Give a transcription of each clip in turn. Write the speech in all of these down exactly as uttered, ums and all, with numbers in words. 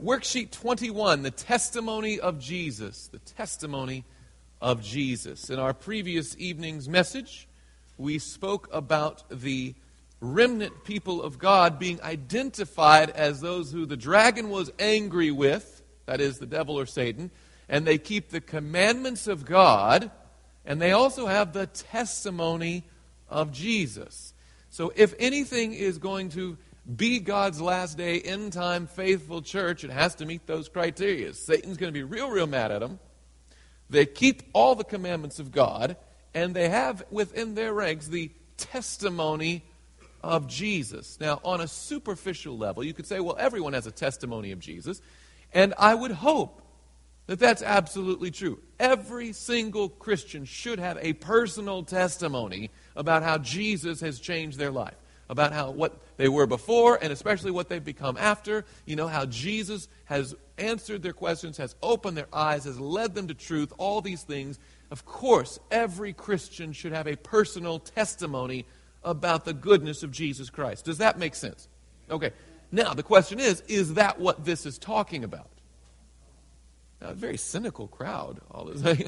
Worksheet twenty-one, the testimony of Jesus. The testimony of Jesus. In our previous evening's message, we spoke about the remnant people of God being identified as those who the dragon was angry with, that is, the devil or Satan, and they keep the commandments of God, and they also have the testimony of Jesus. So if anything is going to be God's last day, end time, faithful church, it has to meet those criteria. Satan's going to be real, real mad at them. They keep all the commandments of God, and they have within their ranks the testimony of Jesus. Now, on a superficial level, you could say, well, everyone has a testimony of Jesus, and I would hope that that's absolutely true. Every single Christian should have a personal testimony about how Jesus has changed their life, about how what they were before and especially what they've become after. You know, how Jesus has answered their questions, has opened their eyes, has led them to truth, all these things. Of course, every Christian should have a personal testimony about the goodness of Jesus Christ. Does that make sense? Okay. Now, the question is, is that what this is talking about? Now, a very cynical crowd, all this.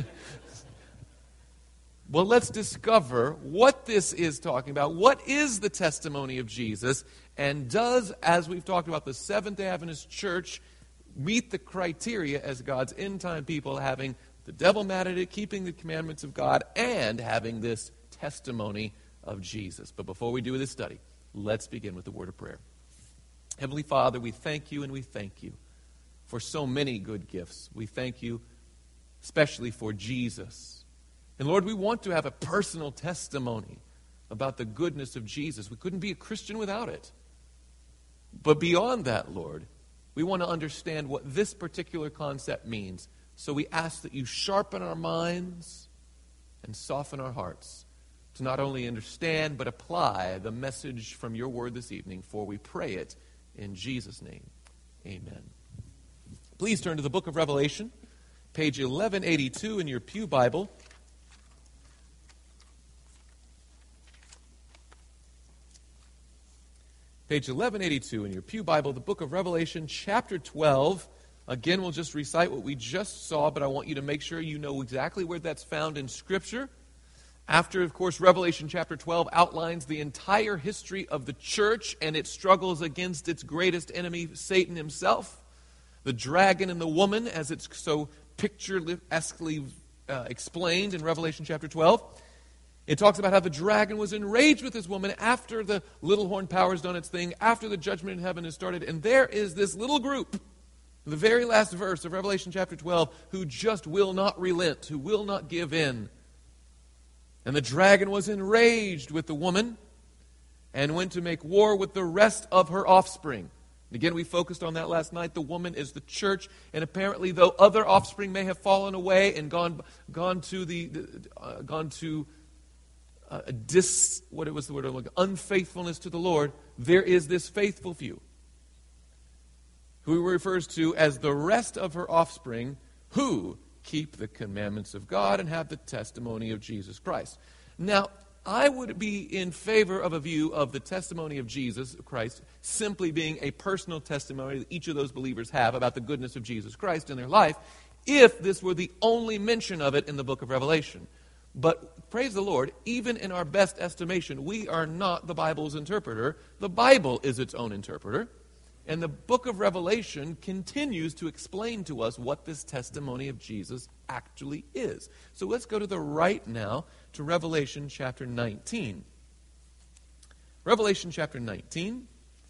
Well, let's discover what this is talking about. What is the testimony of Jesus? And does, as we've talked about, the Seventh-day Adventist Church meet the criteria as God's end-time people, having the devil mad at it, keeping the commandments of God, and having this testimony of Jesus? But before we do this study, let's begin with the word of prayer. Heavenly Father, we thank you and we thank you for so many good gifts. We thank you especially for Jesus. And Lord, we want to have a personal testimony about the goodness of Jesus. We couldn't be a Christian without it. But beyond that, Lord, we want to understand what this particular concept means. So we ask that you sharpen our minds and soften our hearts to not only understand but apply the message from your word this evening, for we pray it in Jesus' name. Amen. Please turn to the book of Revelation, page eleven eighty-two in your pew Bible. Page eleven eighty-two in your pew Bible, the book of Revelation, chapter twelve. Again, we'll just recite what we just saw, but I want you to make sure you know exactly where that's found in Scripture. After, of course, Revelation chapter twelve outlines the entire history of the church and its struggles against its greatest enemy, Satan himself. The dragon and the woman, as it's so picturesquely uh, explained in Revelation chapter twelve. It talks about how the dragon was enraged with this woman after the little horn power has done its thing, after the judgment in heaven has started. And there is this little group, the very last verse of Revelation chapter twelve, who just will not relent, who will not give in. And the dragon was enraged with the woman and went to make war with the rest of her offspring. Again, we focused on that last night. The woman is the church, and apparently, though other offspring may have fallen away and gone gone to the uh, gone to uh, a dis what it was the word like unfaithfulness to the Lord, there is this faithful few, who he refers to as the rest of her offspring, who keep the commandments of God and have the testimony of Jesus Christ. Now, I would be in favor of a view of the testimony of Jesus Christ simply being a personal testimony that each of those believers have about the goodness of Jesus Christ in their life, if this were the only mention of it in the book of Revelation. But praise the Lord, even in our best estimation, we are not the Bible's interpreter. The Bible is its own interpreter. And the book of Revelation continues to explain to us what this testimony of Jesus actually is. So let's go to the right now to Revelation chapter nineteen. Revelation chapter nineteen.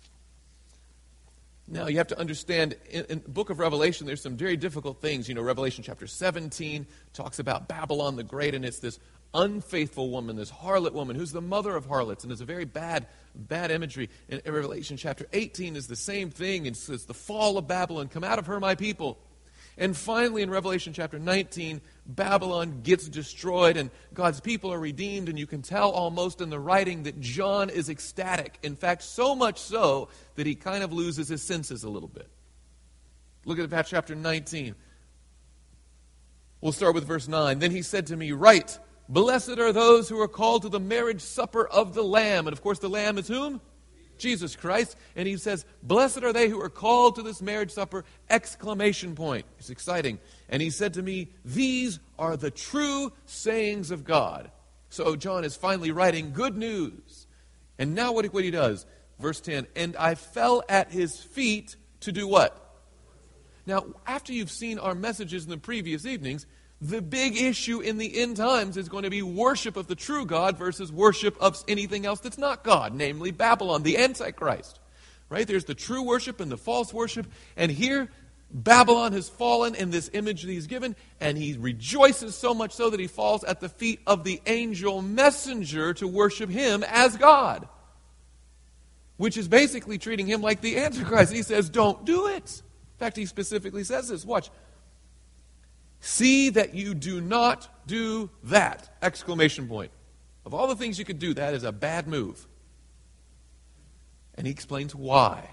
Now, you have to understand, in, in the book of Revelation, there's some very difficult things. You know, Revelation chapter seventeen talks about Babylon the Great, and it's this unfaithful woman, this harlot woman, who's the mother of harlots, and it's a very bad, bad imagery. In Revelation chapter eighteen is the same thing. It says, the fall of Babylon, come out of her, my people. And finally, in Revelation chapter nineteen, Babylon gets destroyed, and God's people are redeemed, and you can tell almost in the writing that John is ecstatic. In fact, so much so that he kind of loses his senses a little bit. Look at that chapter nineteen. We'll start with verse nine. Then he said to me, write, blessed are those who are called to the marriage supper of the Lamb. And of course, the Lamb is whom? Jesus Christ. And he says, blessed are they who are called to this marriage supper, exclamation point. It's exciting. And he said to me, these are the true sayings of God. So John is finally writing good news. And now what, what he does, verse ten, and I fell at his feet to do what? Now, after you've seen our messages in the previous evenings, the big issue in the end times is going to be worship of the true God versus worship of anything else that's not God, namely Babylon, the Antichrist. Right? There's the true worship and the false worship. And here, Babylon has fallen in this image that he's given, and he rejoices so much so that he falls at the feet of the angel messenger to worship him as God, which is basically treating him like the Antichrist. And he says, don't do it. In fact, he specifically says this. Watch. See that you do not do that! Exclamation point. Of all the things you could do, that is a bad move. And he explains why.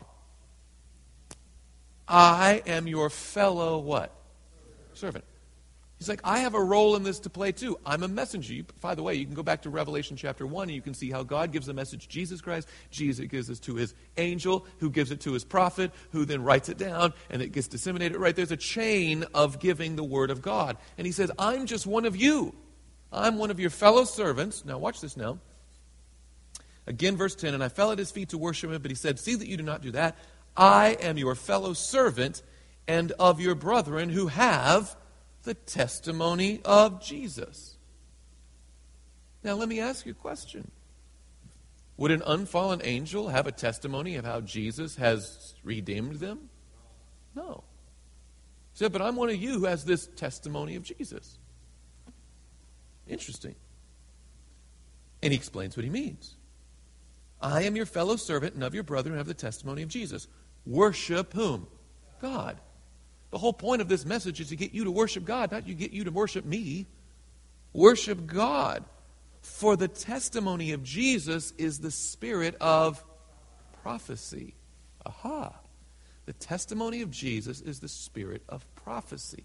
I am your fellow what? Servant. He's like, I have a role in this to play too. I'm a messenger. You, by the way, you can go back to Revelation chapter one and you can see how God gives a message to Jesus Christ. Jesus gives it to his angel, who gives it to his prophet, who then writes it down, and it gets disseminated. Right? There's a chain of giving the word of God. And he says, I'm just one of you. I'm one of your fellow servants. Now watch this now. Again, verse ten, and I fell at his feet to worship him, but he said, see that you do not do that. I am your fellow servant and of your brethren who have the testimony of Jesus. Now let me ask you a question. Would an unfallen angel have a testimony of how Jesus has redeemed them? No. He said, but I'm one of you who has this testimony of Jesus. Interesting. And he explains what he means. I am your fellow servant and of your brethren who have the testimony of Jesus. Worship whom? God. The whole point of this message is to get you to worship God, not to get you to worship me. Worship God. For the testimony of Jesus is the spirit of prophecy. Aha. The testimony of Jesus is the spirit of prophecy.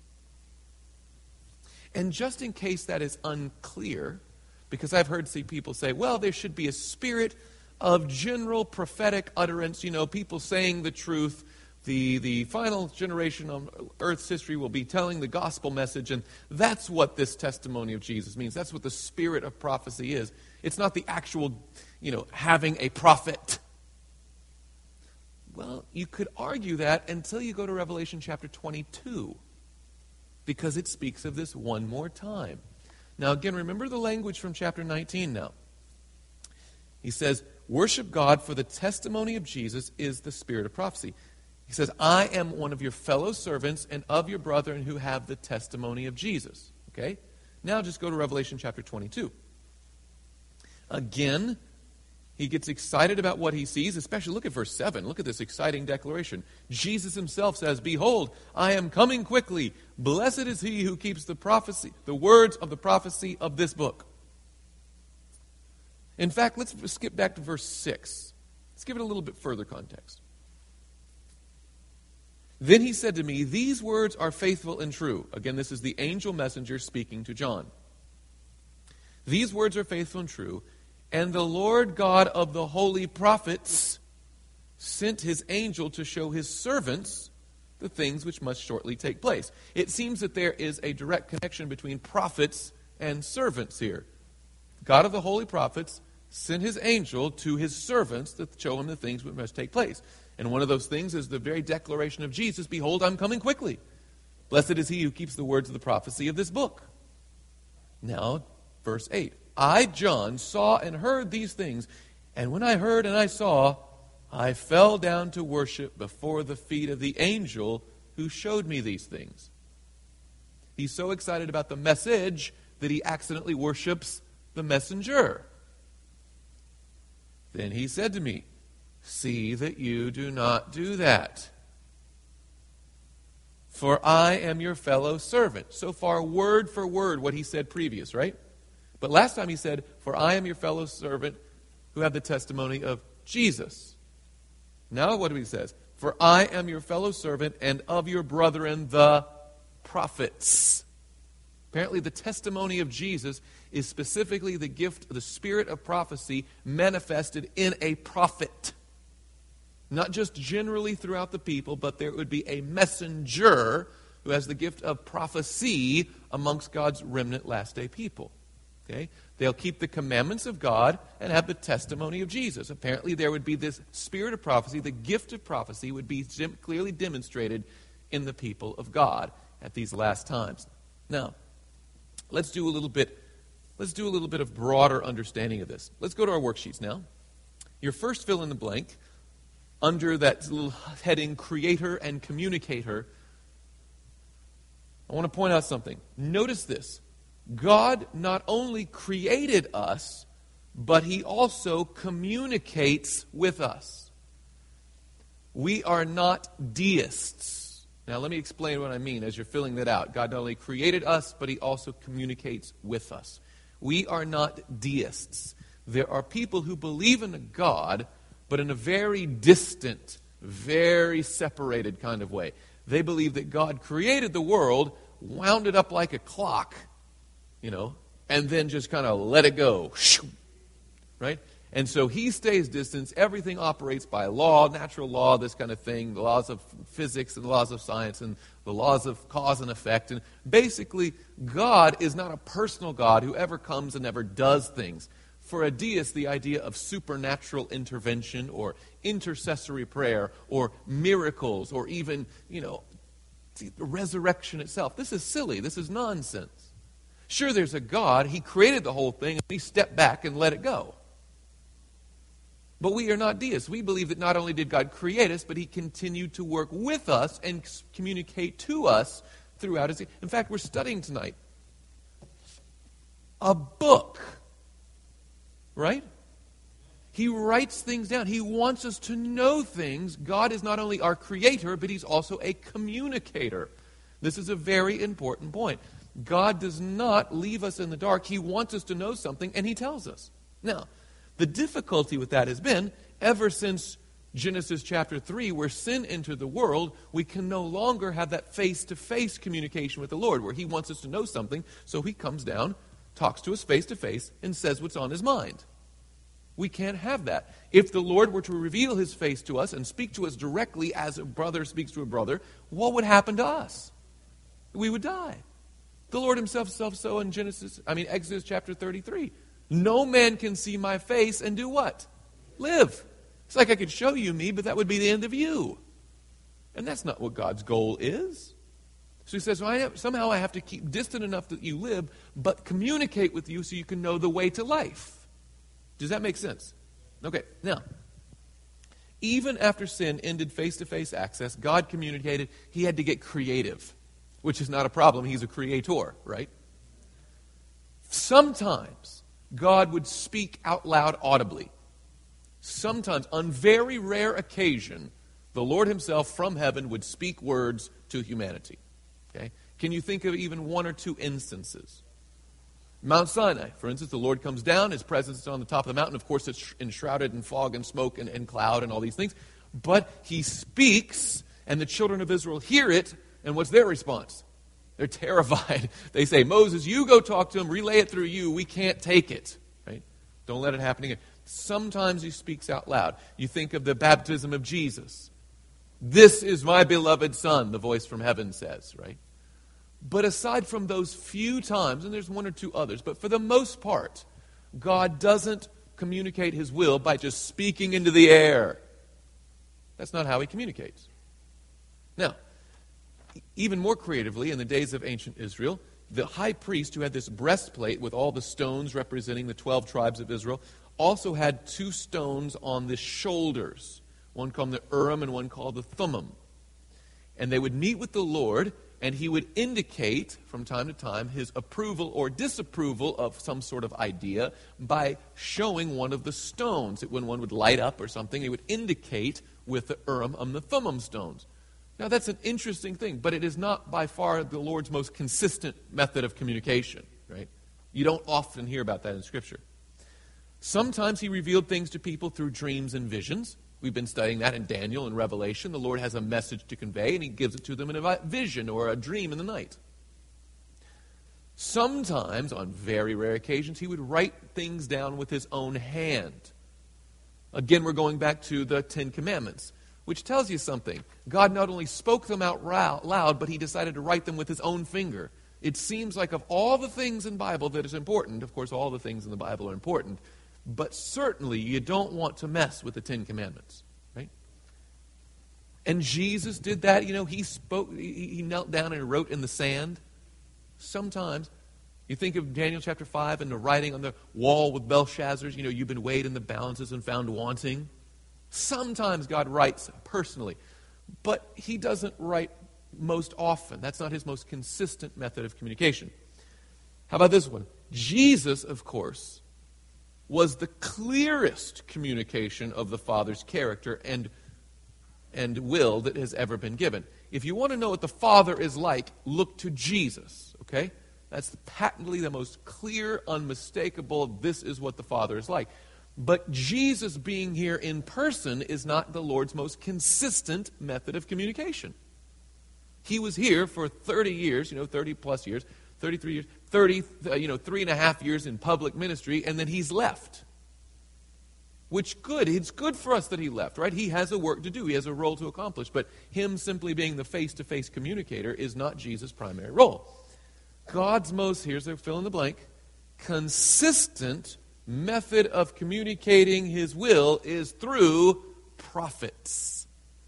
And just in case that is unclear, because I've heard see people say, well, there should be a spirit of general prophetic utterance, you know, people saying the truth. The, the final generation on Earth's history will be telling the gospel message, and that's what this testimony of Jesus means. That's what the spirit of prophecy is. It's not the actual, you know, having a prophet. Well, you could argue that until you go to Revelation chapter twenty-two, because it speaks of this one more time. Now, again, remember the language from chapter nineteen now. He says, worship God, for the testimony of Jesus is the spirit of prophecy. He says, I am one of your fellow servants and of your brethren who have the testimony of Jesus. Okay? Now just go to Revelation chapter twenty-two. Again, he gets excited about what he sees, especially look at verse seven. Look at this exciting declaration. Jesus himself says, behold, I am coming quickly. Blessed is he who keeps the prophecy, the words of the prophecy of this book. In fact, let's skip back to verse six. Let's give it a little bit further context. Then he said to me, these words are faithful and true. Again, this is the angel messenger speaking to John. These words are faithful and true. And the Lord God of the holy prophets sent his angel to show his servants the things which must shortly take place. It seems that there is a direct connection between prophets and servants here. God of the holy prophets sent his angel to his servants to show him the things which must take place. And one of those things is the very declaration of Jesus, behold, I'm coming quickly. Blessed is he who keeps the words of the prophecy of this book. Now, verse eight. I, John, saw and heard these things, and when I heard and I saw, I fell down to worship before the feet of the angel who showed me these things. He's so excited about the message that he accidentally worships the messenger. Then he said to me, see that you do not do that. For I am your fellow servant. So far, word for word, what he said previous, right? But last time he said, for I am your fellow servant who have the testimony of Jesus. Now what do he says? For I am your fellow servant and of your brethren the prophets. Apparently the testimony of Jesus is specifically the gift of the spirit of prophecy manifested in a prophet. Not just generally throughout the people, but there would be a messenger who has the gift of prophecy amongst God's remnant last day people. Okay? They'll keep the commandments of God and have the testimony of Jesus. Apparently there would be this spirit of prophecy, the gift of prophecy would be clearly demonstrated in the people of God at these last times. Now, let's do a little bit, let's do a little bit of broader understanding of this. Let's go to our worksheets now. Your first fill in the blank, under that little heading, Creator and Communicator, I want to point out something. Notice this. God not only created us, but He also communicates with us. We are not deists. Now let me explain what I mean as you're filling that out. God not only created us, but He also communicates with us. We are not deists. There are people who believe in a God, but in a very distant, very separated kind of way. They believe that God created the world, wound it up like a clock, you know, and then just kind of let it go. Right? And so He stays distant. Everything operates by law, natural law, this kind of thing, the laws of physics and the laws of science and the laws of cause and effect. And basically, God is not a personal God who ever comes and ever does things. For a deist, the idea of supernatural intervention or intercessory prayer or miracles or even, you know, the resurrection itself, this is silly. This is nonsense. Sure, there's a God. He created the whole thing, and He stepped back and let it go. But we are not deists. We believe that not only did God create us, but He continued to work with us and communicate to us throughout His... In fact, we're studying tonight a book, right? He writes things down. He wants us to know things. God is not only our creator, but He's also a communicator. This is a very important point. God does not leave us in the dark. He wants us to know something, and He tells us. Now, the difficulty with that has been, ever since Genesis chapter three, where sin entered the world, we can no longer have that face-to-face communication with the Lord, where He wants us to know something, so He comes down, talks to us face-to-face, and says what's on His mind. We can't have that. If the Lord were to reveal His face to us and speak to us directly as a brother speaks to a brother, what would happen to us? We would die. The Lord Himself said so in Genesis, I mean Exodus chapter thirty-three. No man can see my face and do what? Live. It's like I could show you me, but that would be the end of you. And that's not what God's goal is. So He says, well, I have, somehow I have to keep distant enough that you live, but communicate with you so you can know the way to life. Does that make sense? Okay, now, even after sin ended face-to-face access, God communicated. He had to get creative, which is not a problem. He's a creator, right? Sometimes God would speak out loud audibly. Sometimes, on very rare occasion, the Lord Himself from heaven would speak words to humanity. Okay? Can you think of even one or two instances? Mount Sinai, for instance, the Lord comes down, His presence is on the top of the mountain. Of course, it's enshrouded in fog and smoke and, and cloud and all these things. But He speaks, and the children of Israel hear it, and what's their response? They're terrified. They say, Moses, you go talk to Him, relay it through you. We can't take it. Right? Don't let it happen again. Sometimes He speaks out loud. You think of the baptism of Jesus. This is my beloved Son, the voice from heaven says, right? But aside from those few times, and there's one or two others, but for the most part, God doesn't communicate His will by just speaking into the air. That's not how He communicates. Now, even more creatively, in the days of ancient Israel, the high priest who had this breastplate with all the stones representing the twelve tribes of Israel also had two stones on the shoulders, one called the Urim and one called the Thummim. And they would meet with the Lord, and He would indicate from time to time His approval or disapproval of some sort of idea by showing one of the stones. When one would light up or something, He would indicate with the Urim and the Thummim stones. Now that's an interesting thing, but it is not by far the Lord's most consistent method of communication, right? You don't often hear about that in Scripture. Sometimes He revealed things to people through dreams and visions. We've been studying that in Daniel and Revelation. The Lord has a message to convey, and He gives it to them in a vision or a dream in the night. Sometimes, on very rare occasions, He would write things down with His own hand. Again, we're going back to the Ten Commandments. which tells you something. God not only spoke them out loud, but he decided to write them with his own finger. It seems like of all the things in the Bible that is important, of course all the things in the Bible are important, but certainly you don't want to mess with the Ten Commandments, right? And Jesus did that. You know, he spoke, he, he knelt down and wrote in the sand. Sometimes, you think of Daniel chapter five and the writing on the wall with Belshazzar's, you know, you've been weighed in the balances and found wanting. Sometimes God writes personally, but he doesn't write most often. That's not his most consistent method of communication. How about this one? Jesus, of course, was the clearest communication of the Father's character and, and will that has ever been given. If you want to know what the Father is like, look to Jesus, okay? That's patently the most clear, unmistakable, this is what the Father is like. But Jesus being here in person is not the Lord's most consistent method of communication. He was here for thirty years, you know, thirty plus years, thirty-three years, thirty, uh, you know, three and a half years in public ministry, and then he's left. Which good, it's good for us that he left, right? He has a work to do, he has a role to accomplish, but him simply being the face-to-face communicator is not Jesus' primary role. God's most, here's the fill in the blank, consistent method of communicating his will is through prophets.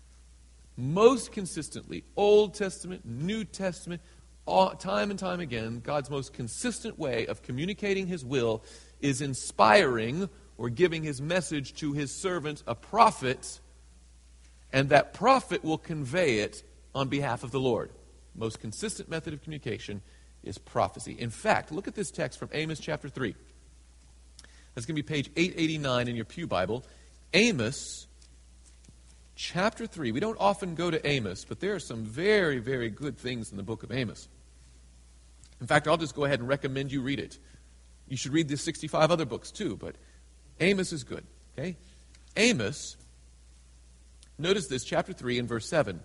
Most consistently, Old Testament, New Testament, all, time and time again, God's most consistent way of communicating his will is inspiring or giving his message to his servant, a prophet, and that prophet will convey it on behalf of the Lord. Most consistent method of communication is prophecy. In fact, look at this text from Amos chapter three. That's going to be page eight eighty-nine in your pew Bible. Amos chapter three. We don't often go to Amos, but there are some very, very good things in the book of Amos. In fact, I'll just go ahead and recommend you read it. You should read the sixty-five other books too, but Amos is good. Okay? Amos, notice this, chapter three and verse seven.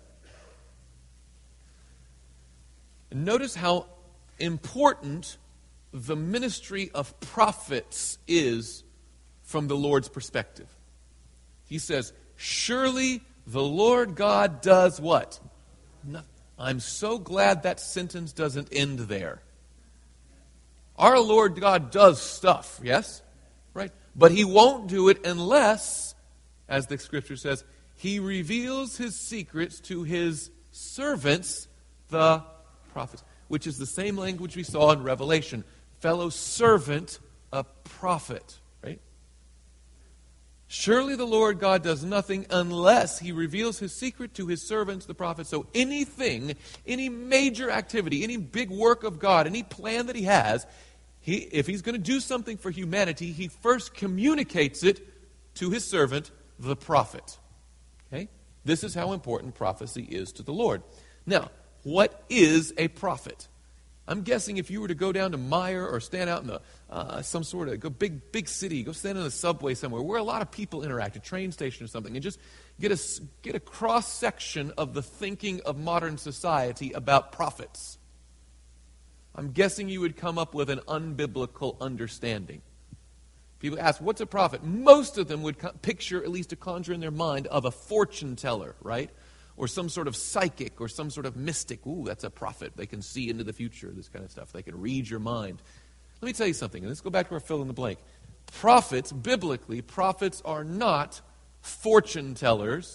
And notice how important the ministry of prophets is from the Lord's perspective. He says, surely the Lord God does what? Nothing. I'm so glad that sentence doesn't end there. Our Lord God does stuff, yes? Right? But he won't do it unless, as the scripture says, he reveals his secrets to his servants, the prophets, which is the same language we saw in Revelation. Fellow servant, a prophet, right? Surely the Lord God does nothing unless he reveals his secret to his servants, the prophets. So anything, any major activity, any big work of God, any plan that he has, he, if he's going to do something for humanity, he first communicates it to his servant, the prophet. Okay? This is how important prophecy is to the Lord. Now, what is a prophet? I'm guessing if you were to go down to Meijer or stand out in the, uh, some sort of go big big city, go stand in a subway somewhere where a lot of people interact, a train station or something, and just get a, get a cross-section of the thinking of modern society about prophets. I'm guessing you would come up with an unbiblical understanding. People ask, what's a prophet? Most of them would co- picture, at least to conjure in their mind, of a fortune teller, right? Or some sort of psychic or some sort of mystic. Ooh, that's a prophet. They can see into the future, this kind of stuff. They can read your mind. Let me tell you something, and let's go back to our fill in the blank. Prophets, biblically, prophets are not fortune tellers,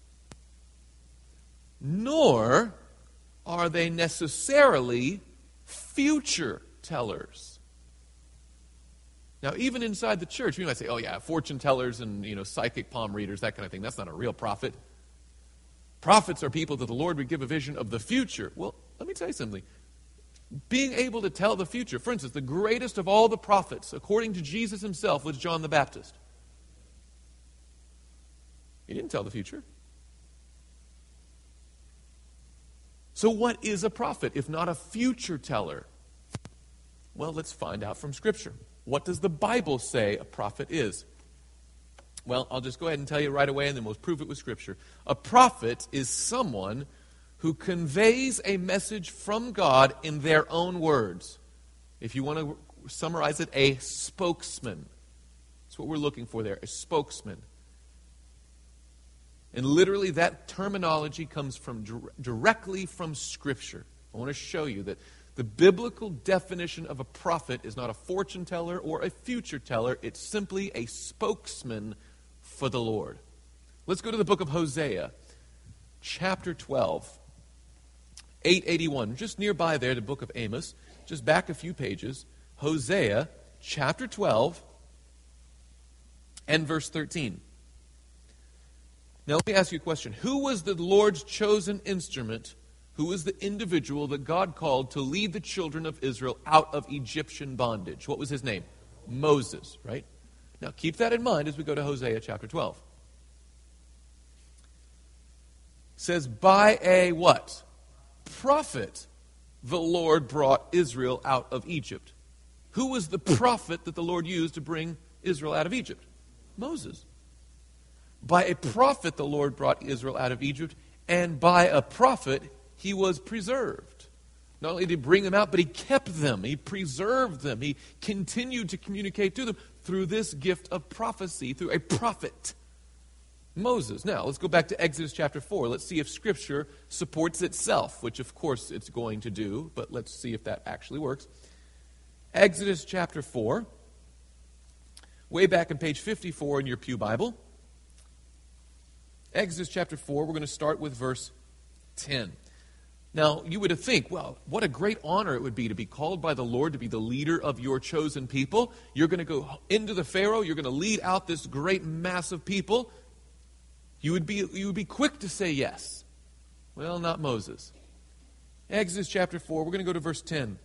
nor are they necessarily future tellers. Now, even inside the church, we might say, oh yeah, fortune tellers and, you know, psychic palm readers, that kind of thing. That's not a real prophet. Prophets are people that the Lord would give a vision of the future. Well, let me tell you something. Being able to tell the future, for instance, the greatest of all the prophets, according to Jesus himself, was John the Baptist. He didn't tell the future. So what is a prophet, if not a future teller? Well, let's find out from Scripture. What does the Bible say a prophet is? Well, I'll just go ahead and tell you right away, and then we'll prove it with Scripture. A prophet is someone who conveys a message from God in their own words. If you want to summarize it, a spokesman. That's what we're looking for there, a spokesman. And literally that terminology comes from directly from Scripture. I want to show you that the biblical definition of a prophet is not a fortune teller or a future teller. It's simply a spokesman for the Lord. Let's go to the book of Hosea, chapter twelve, eight eighty-one. Just nearby there, the book of Amos, just back a few pages. Hosea, chapter twelve, and verse thirteen. Now let me ask you a question. Who was the Lord's chosen instrument? Who was the individual that God called to lead the children of Israel out of Egyptian bondage? What was his name? Moses, right? Now keep that in mind as we go to Hosea chapter twelve. It says, by a what? Prophet, the Lord brought Israel out of Egypt. Who was the prophet that the Lord used to bring Israel out of Egypt? Moses. By a prophet the Lord brought Israel out of Egypt, and by a prophet he was preserved. Not only did he bring them out, but he kept them. He preserved them. He continued to communicate to them through this gift of prophecy, through a prophet, Moses. Now, let's go back to Exodus chapter four. Let's see if Scripture supports itself, which of course it's going to do, but let's see if that actually works. Exodus chapter four, way back on page fifty-four in your Pew Bible. Exodus chapter four, we're going to start with verse ten. Now, you would think, well, what a great honor it would be to be called by the Lord to be the leader of your chosen people. You're going to go into the Pharaoh. You're going to lead out this great mass of people. You would be, you would be quick to say yes. Well, not Moses. Exodus chapter four, we're going to go to verse ten.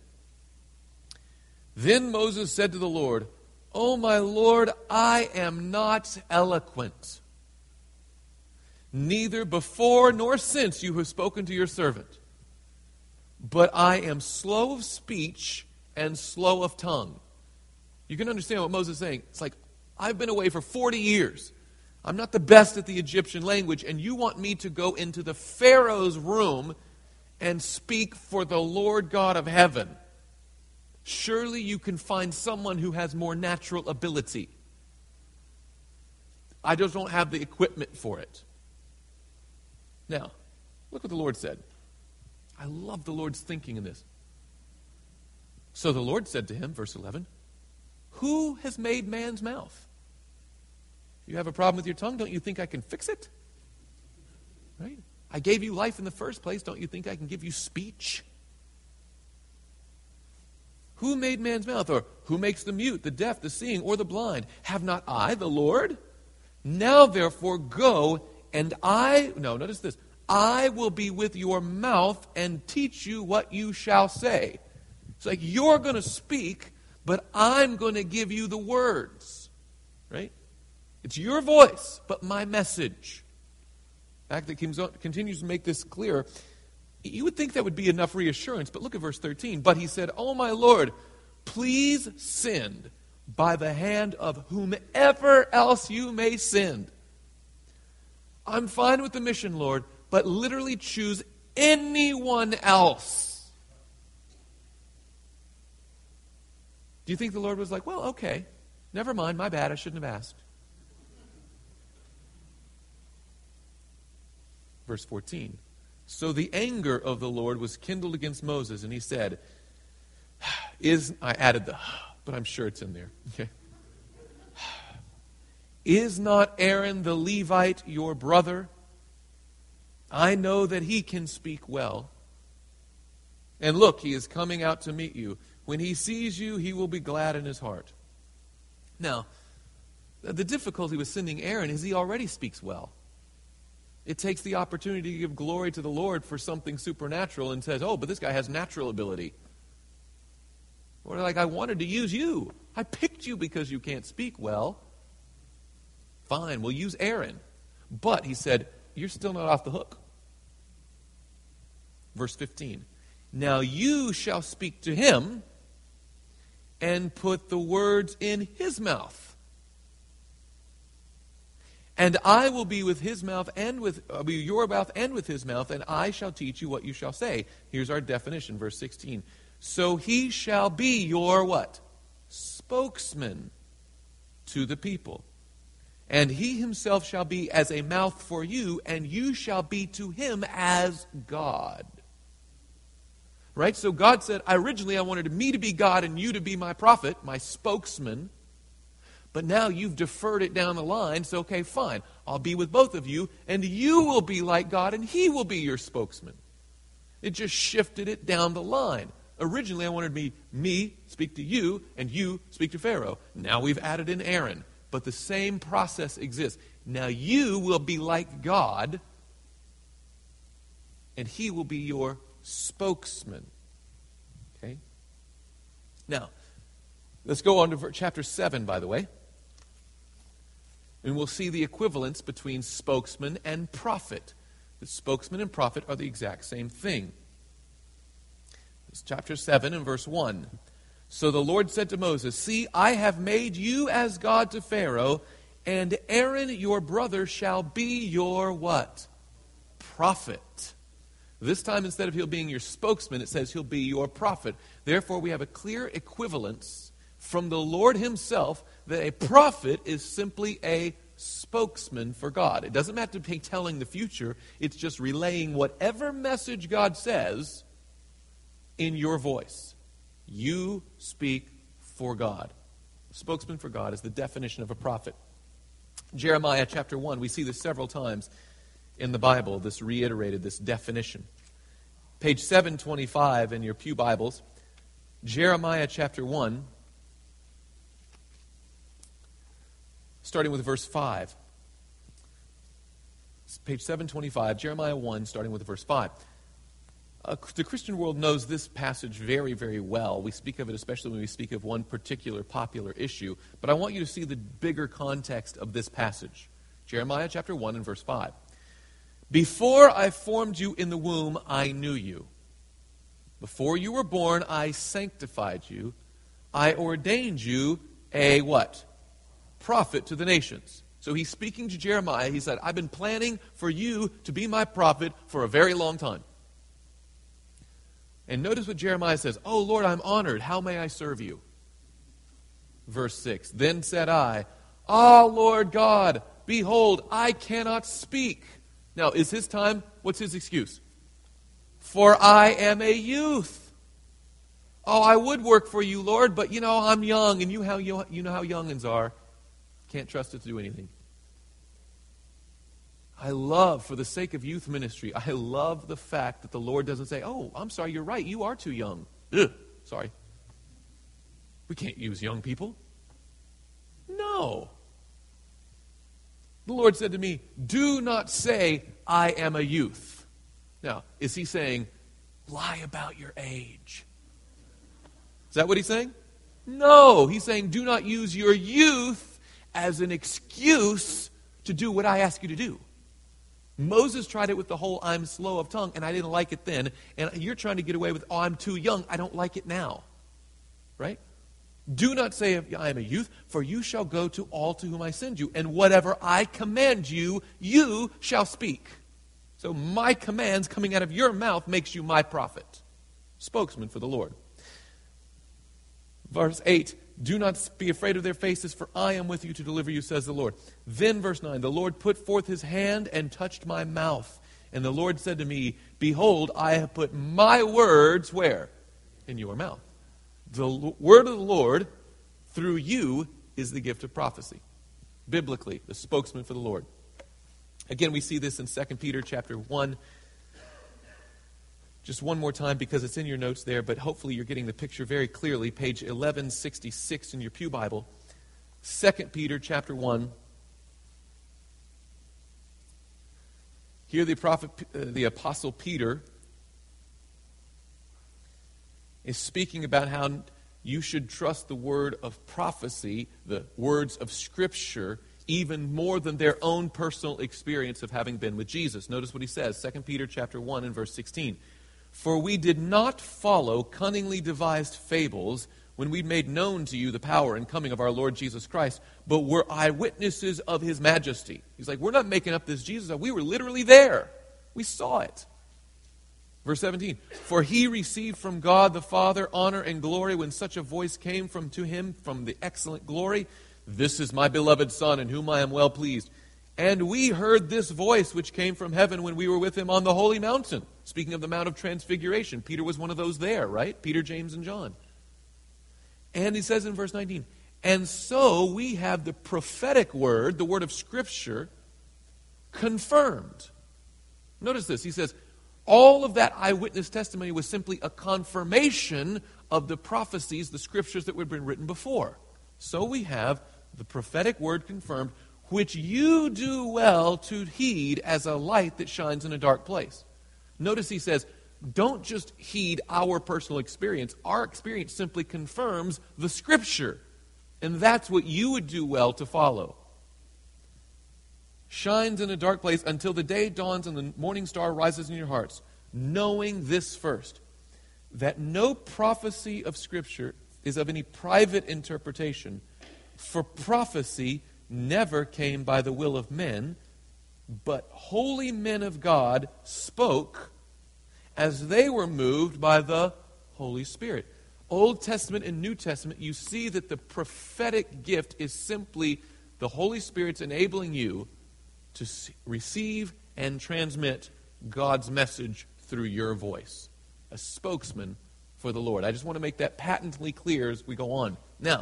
Then Moses said to the Lord, "O my Lord, I am not eloquent. Neither before nor since you have spoken to your servant. But I am slow of speech and slow of tongue." You can understand what Moses is saying. It's like, I've been away for forty years. I'm not the best at the Egyptian language, and you want me to go into the Pharaoh's room and speak for the Lord God of heaven. Surely you can find someone who has more natural ability. I just don't have the equipment for it. Now, look what the Lord said. I love the Lord's thinking in this. So the Lord said to him, verse eleven, "Who has made man's mouth? You have a problem with your tongue? Don't you think I can fix it? Right? I gave you life in the first place. Don't you think I can give you speech? Who made man's mouth? Or who makes the mute, the deaf, the seeing, or the blind? Have not I, the Lord? Now therefore go, and I," no, notice this, "I will be with your mouth and teach you what you shall say." It's like you're going to speak, but I'm going to give you the words. Right? It's your voice, but my message. In fact, that continues to make this clear. You would think that would be enough reassurance, but look at verse thirteen. "But he said, O my Lord, please send by the hand of whomever else you may send." I'm fine with the mission, Lord, but literally choose anyone else. Do you think the Lord was like, well, okay, never mind, my bad, I shouldn't have asked? Verse fourteen. "So the anger of the Lord was kindled against Moses, and he said," is, I added the, but I'm sure it's in there. Okay. "Is not Aaron the Levite your brother? I know that he can speak well. And look, he is coming out to meet you. When he sees you, he will be glad in his heart." Now, the difficulty with sending Aaron is he already speaks well. It takes the opportunity to give glory to the Lord for something supernatural and says, oh, but this guy has natural ability. Or like, I wanted to use you. I picked you because you can't speak well. Fine, we'll use Aaron. But, he said, you're still not off the hook. Verse fifteen. "Now you shall speak to him and put the words in his mouth. And I will be with his mouth and with uh, be your mouth and with his mouth, and I shall teach you what you shall say." Here's our definition, verse sixteen. "So he shall be your" what? "Spokesman to the people. And he himself shall be as a mouth for you, and you shall be to him as God. Right? So God said, originally I wanted me to be God and you to be my prophet, my spokesman. But now you've deferred it down the line, so okay, fine. I'll be with both of you, and you will be like God, and he will be your spokesman. It just shifted it down the line. Originally, I wanted me, me speak to you, and you speak to Pharaoh. Now we've added in Aaron. But the same process exists. Now you will be like God, and he will be your spokesman. Okay? Now, let's go on to chapter seven, by the way. And we'll see the equivalence between spokesman and prophet. The spokesman and prophet are the exact same thing. It's chapter seven and verse one. So the Lord said to Moses, see, I have made you as God to Pharaoh, and Aaron your brother shall be your what? Prophet. This time, instead of he'll being your spokesman, it says he'll be your prophet. Therefore, we have a clear equivalence from the Lord himself that a prophet is simply a spokesman for God. It doesn't have to be telling the future. It's just relaying whatever message God says in your voice. You speak for God. Spokesman for God is the definition of a prophet. Jeremiah chapter one, we see this several times in the Bible, this reiterated, this definition. Page seven twenty-five in your pew Bibles, Jeremiah chapter one, starting with verse five. Page seven twenty-five, Jeremiah one, starting with verse five. Uh, the Christian world knows this passage very, very well. We speak of it especially when we speak of one particular popular issue. But I want you to see the bigger context of this passage. Jeremiah chapter one and verse five. Before I formed you in the womb, I knew you. Before you were born, I sanctified you. I ordained you a what? Prophet to the nations. So he's speaking to Jeremiah. He said, I've been planning for you to be my prophet for a very long time. And notice what Jeremiah says. Oh, Lord, I'm honored. How may I serve you? Verse six. Then said I, Ah, Lord God, behold, I cannot speak. Now, is his time, what's his excuse? For I am a youth. Oh, I would work for you, Lord, but you know, I'm young, and you, how, you, you know how youngins are. Can't trust it to do anything. I love, for the sake of youth ministry, I love the fact that the Lord doesn't say, oh, I'm sorry, you're right, you are too young. Ugh, sorry. We can't use young people. No. The Lord said to me, do not say, I am a youth. Now, is he saying, lie about your age? Is that what he's saying? No, he's saying, do not use your youth as an excuse to do what I ask you to do. Moses tried it with the whole I'm slow of tongue, and I didn't like it then. And you're trying to get away with, oh, I'm too young. I don't like it now. Right? Do not say, I am a youth, for you shall go to all to whom I send you. And whatever I command you, you shall speak. So my commands coming out of your mouth makes you my prophet. Spokesman for the Lord. Verse eight. Do not be afraid of their faces, for I am with you to deliver you, says the Lord. Then, verse nine, the Lord put forth his hand and touched my mouth. And the Lord said to me, behold, I have put my words where? In your mouth. The l- word of the Lord through you is the gift of prophecy. Biblically, the spokesman for the Lord. Again, we see this in Second Peter chapter one. Just one more time because it's in your notes there, but hopefully you're getting the picture very clearly. Page eleven sixty-six in your pew Bible. Second Peter chapter one. Here the prophet, uh, the apostle Peter is speaking about how you should trust the word of prophecy, the words of Scripture, even more than their own personal experience of having been with Jesus. Notice what he says, Second Peter chapter one and verse sixteen. For we did not follow cunningly devised fables when we made known to you the power and coming of our Lord Jesus Christ, but were eyewitnesses of his majesty. He's like, we're not making up this Jesus. We were literally there. We saw it. Verse seventeen, for he received from God the Father honor and glory when such a voice came from to him from the excellent glory. "This is my beloved Son, in whom I am well pleased. And we heard this voice which came from heaven when we were with him on the holy mountain." Speaking of the Mount of Transfiguration, Peter was one of those there, right? Peter, James, and John. And he says in verse nineteen, "And so we have the prophetic word," the word of Scripture, "confirmed." Notice this. He says, all of that eyewitness testimony was simply a confirmation of the prophecies, the Scriptures that had been written before. So we have the prophetic word confirmed, which you do well to heed as a light that shines in a dark place. Notice he says, don't just heed our personal experience. Our experience simply confirms the Scripture. And that's what you would do well to follow. Shines in a dark place until the day dawns and the morning star rises in your hearts. Knowing this first, that no prophecy of Scripture is of any private interpretation, for prophecy never came by the will of men, but holy men of God spoke as they were moved by the Holy Spirit. Old Testament and New Testament, you see that the prophetic gift is simply the Holy Spirit's enabling you to receive and transmit God's message through your voice. A spokesman for the Lord. I just want to make that patently clear as we go on. Now,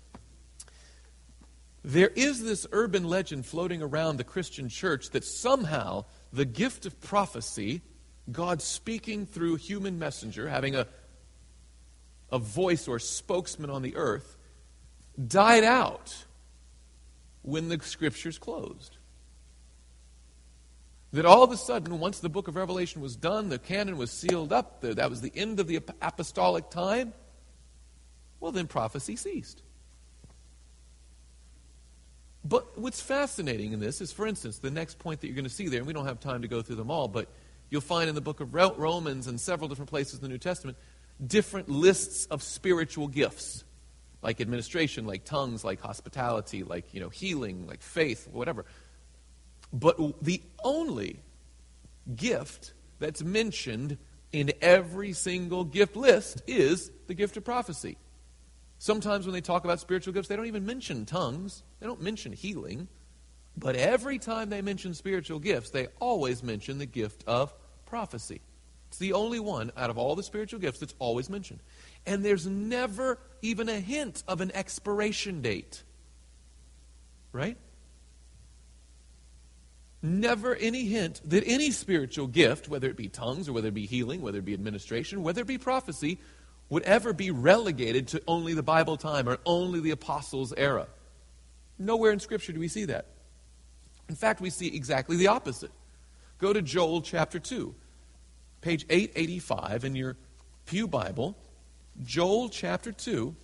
there is this urban legend floating around the Christian church that somehow the gift of prophecy, God speaking through a human messenger, having a, a voice or spokesman on the earth, died out when the Scriptures closed. That all of a sudden, once the book of Revelation was done, the canon was sealed up, the, that was the end of the apostolic time, well then prophecy ceased. But what's fascinating in this is, for instance, the next point that you're going to see there, and we don't have time to go through them all, but you'll find in the book of Romans and several different places in the New Testament, different lists of spiritual gifts, like administration, like tongues, like hospitality, like, you know, healing, like faith, whatever. But the only gift that's mentioned in every single gift list is the gift of prophecy. Sometimes when they talk about spiritual gifts, they don't even mention tongues. They don't mention healing. But every time they mention spiritual gifts, they always mention the gift of prophecy. It's the only one out of all the spiritual gifts that's always mentioned. And there's never even a hint of an expiration date. Right? Never any hint that any spiritual gift, whether it be tongues or whether it be healing, whether it be administration, whether it be prophecy, would ever be relegated to only the Bible time or only the apostles' era. Nowhere in Scripture do we see that. In fact, we see exactly the opposite. Go to Joel chapter two, page eight eighty-five in your Pew Bible. Joel chapter two,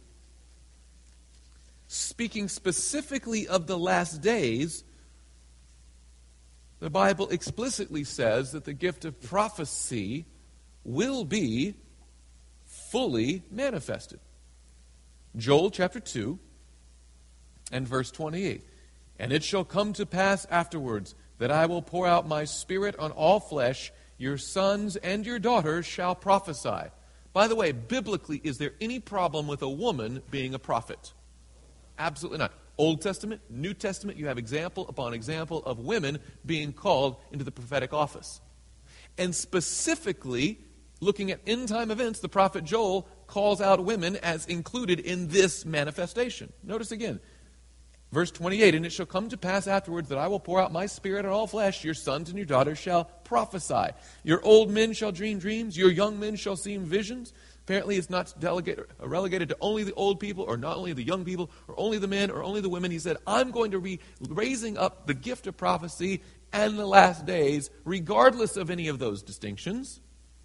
speaking specifically of the last days, the Bible explicitly says that the gift of prophecy will be fully manifested. Joel chapter two and verse twenty-eight. "And it shall come to pass afterwards that I will pour out my Spirit on all flesh. Your sons and your daughters shall prophesy." By the way, biblically, is there any problem with a woman being a prophet? Absolutely not. Old Testament, New Testament, you have example upon example of women being called into the prophetic office. And specifically, looking at end-time events, the prophet Joel calls out women as included in this manifestation. Notice again, verse twenty-eight, "And it shall come to pass afterwards that I will pour out my Spirit on all flesh. Your sons and your daughters shall prophesy. Your old men shall dream dreams. Your young men shall see visions." Apparently it's not delegated, relegated to only the old people, or not only the young people, or only the men, or only the women. He said, I'm going to be raising up the gift of prophecy and the last days, regardless of any of those distinctions.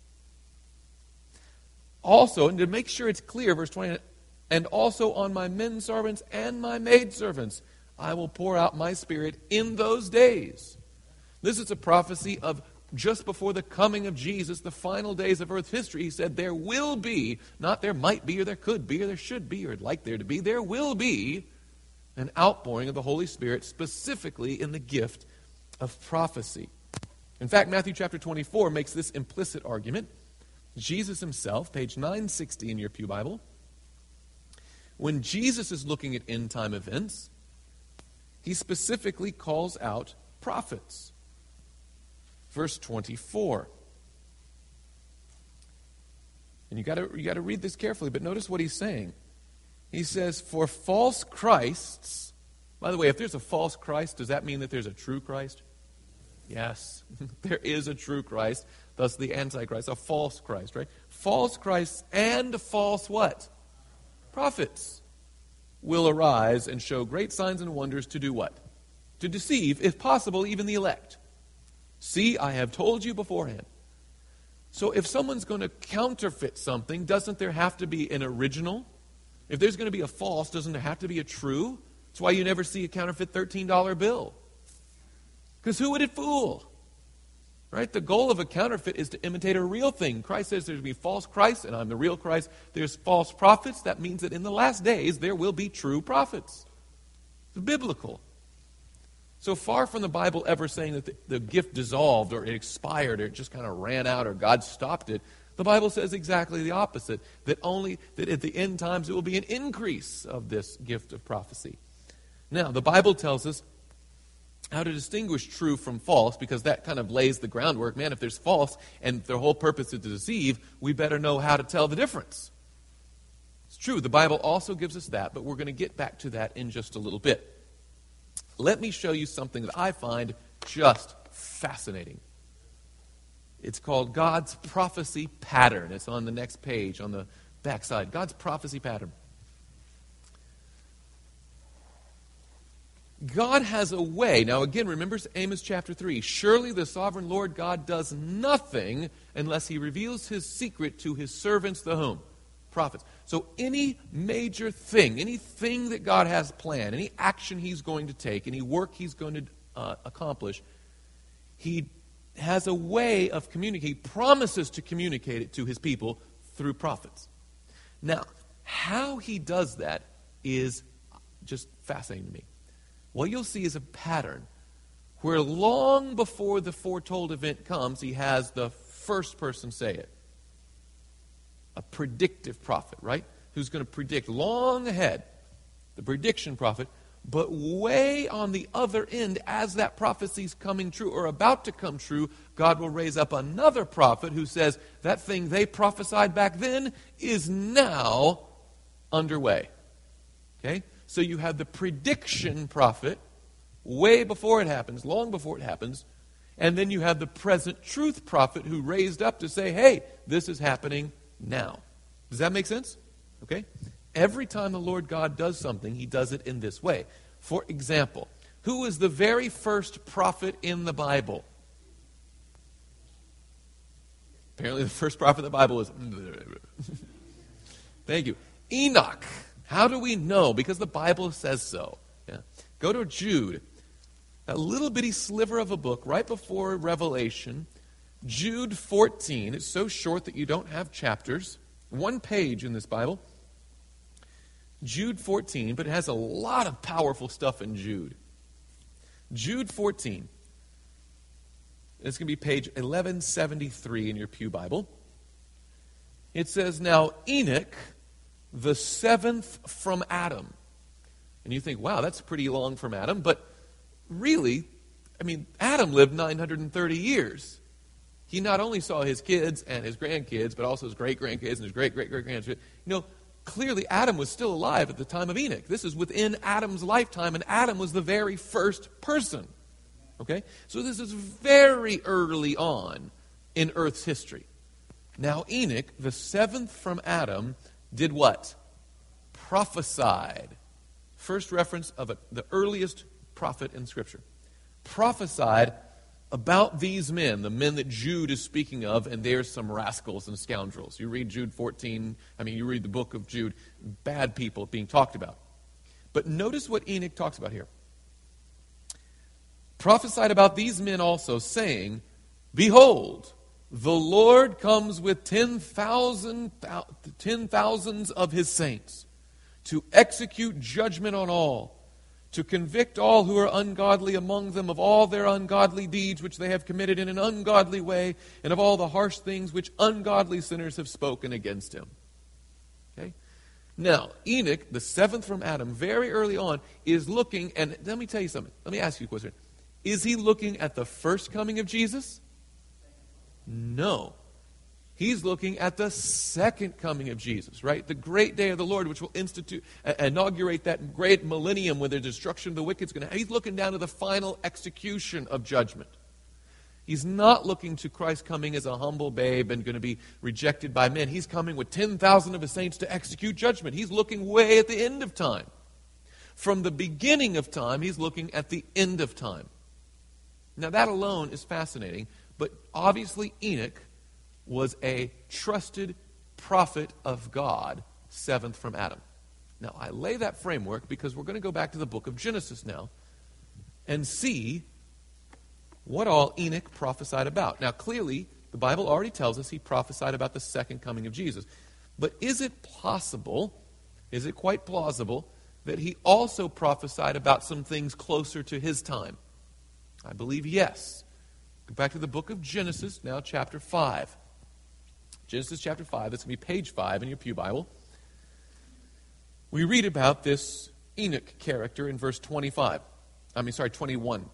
Also, and to make sure it's clear, verse twenty, "And also on my men servants and my maid servants I will pour out my Spirit in those days." This is a prophecy of just before the coming of Jesus, the final days of earth's history. He said there will be, not there might be, or there could be, or there should be, or like there to be, there will be an outpouring of the Holy Spirit, specifically in the gift of prophecy. In fact, Matthew chapter twenty-four makes this implicit argument. Jesus himself, page nine sixty in your Pew Bible, when Jesus is looking at end-time events, he specifically calls out prophets. Verse twenty-four. And you got to you got to read this carefully, but notice what he's saying. He says, "For false Christs." By the way, if there's a false Christ, does that mean that there's a true Christ? Yes, there is a true Christ, thus the Antichrist, a false Christ, right? False Christs and false what? Prophets will arise and show great signs and wonders to do what? To deceive, if possible, even the elect. See, I have told you beforehand. So if someone's going to counterfeit something, doesn't there have to be an original? If there's going to be a false, doesn't there have to be a true? That's why you never see a counterfeit thirteen dollar bill. Because who would it fool? Right? The goal of a counterfeit is to imitate a real thing. Christ says there's going to be false Christ, and I'm the real Christ. There's false prophets. That means that in the last days, there will be true prophets. It's biblical. So far from the Bible ever saying that the, the gift dissolved or it expired or it just kind of ran out or God stopped it, the Bible says exactly the opposite, that only that at the end times it will be an increase of this gift of prophecy. Now, the Bible tells us how to distinguish true from false, because that kind of lays the groundwork. Man, if there's false and their whole purpose is to deceive, we better know how to tell the difference. It's true, the Bible also gives us that, but we're going to get back to that in just a little bit. Let me show you something that I find just fascinating. It's called God's prophecy pattern. It's on the next page, on the backside. God's prophecy pattern. God has a way. Now again, remember Amos chapter three. Surely the sovereign Lord God does nothing unless he reveals his secret to his servants, the whom? Prophets. So any major thing, anything that God has planned, any action he's going to take, any work he's going to uh, accomplish, he has a way of communicating. He promises to communicate it to his people through prophets. Now, how he does that is just fascinating to me. What you'll see is a pattern where long before the foretold event comes, he has the first person say it. A predictive prophet, right? Who's going to predict long ahead. The prediction prophet. But way on the other end, as that prophecy's coming true or about to come true, God will raise up another prophet who says that thing they prophesied back then is now underway. Okay? So you have the prediction prophet way before it happens, long before it happens, and then you have the present truth prophet who raised up to say, hey, this is happening now. Does that make sense? Okay? Every time the Lord God does something, he does it in this way. For example, who was the very first prophet in the Bible? Apparently the first prophet in the Bible was... Thank you. Enoch. How do we know? Because the Bible says so. Yeah. Go to Jude. A little bitty sliver of a book right before Revelation. Jude fourteen. It's so short that you don't have chapters. One page in this Bible. Jude fourteen, but it has a lot of powerful stuff in Jude. Jude fourteen. It's going to be page eleven seventy-three in your pew Bible. It says, now Enoch, the seventh from Adam. And you think, wow, that's pretty long from Adam. But really, I mean, Adam lived nine hundred thirty years. He not only saw his kids and his grandkids, but also his great-grandkids and his great-great-great-grandkids. You know, clearly Adam was still alive at the time of Enoch. This is within Adam's lifetime, and Adam was the very first person. Okay? So this is very early on in Earth's history. Now Enoch, the seventh from Adam, did what? Prophesied. First reference of a, the earliest prophet in Scripture. Prophesied about these men, the men that Jude is speaking of, and there's some rascals and scoundrels. You read Jude fourteen, I mean, you read the book of Jude, bad people being talked about. But notice what Enoch talks about here. Prophesied about these men also, saying, behold, the Lord comes with ten thousand, ten thousands of his saints to execute judgment on all, to convict all who are ungodly among them of all their ungodly deeds which they have committed in an ungodly way, and of all the harsh things which ungodly sinners have spoken against him. Okay? Now, Enoch, the seventh from Adam, very early on, is looking, and let me tell you something. Let me ask you a question. Is he looking at the first coming of Jesus? No. He's looking at the second coming of Jesus, right? The great day of the Lord, which will institute, uh, inaugurate that great millennium when the destruction of the wicked is going to happen. He's looking down to the final execution of judgment. He's not looking to Christ coming as a humble babe and going to be rejected by men. He's coming with ten thousand of his saints to execute judgment. He's looking way at the end of time. From the beginning of time, he's looking at the end of time. Now, that alone is fascinating, but obviously Enoch was a trusted prophet of God, seventh from Adam. Now, I lay that framework because we're going to go back to the book of Genesis now and see what all Enoch prophesied about. Now, clearly, the Bible already tells us he prophesied about the second coming of Jesus. But is it possible, is it quite plausible, that he also prophesied about some things closer to his time? I believe yes. Go back to the book of Genesis, now chapter five. Genesis chapter five, that's going to be page five in your pew Bible. We read about this Enoch character in verse twenty-five. I mean, sorry, twenty-one.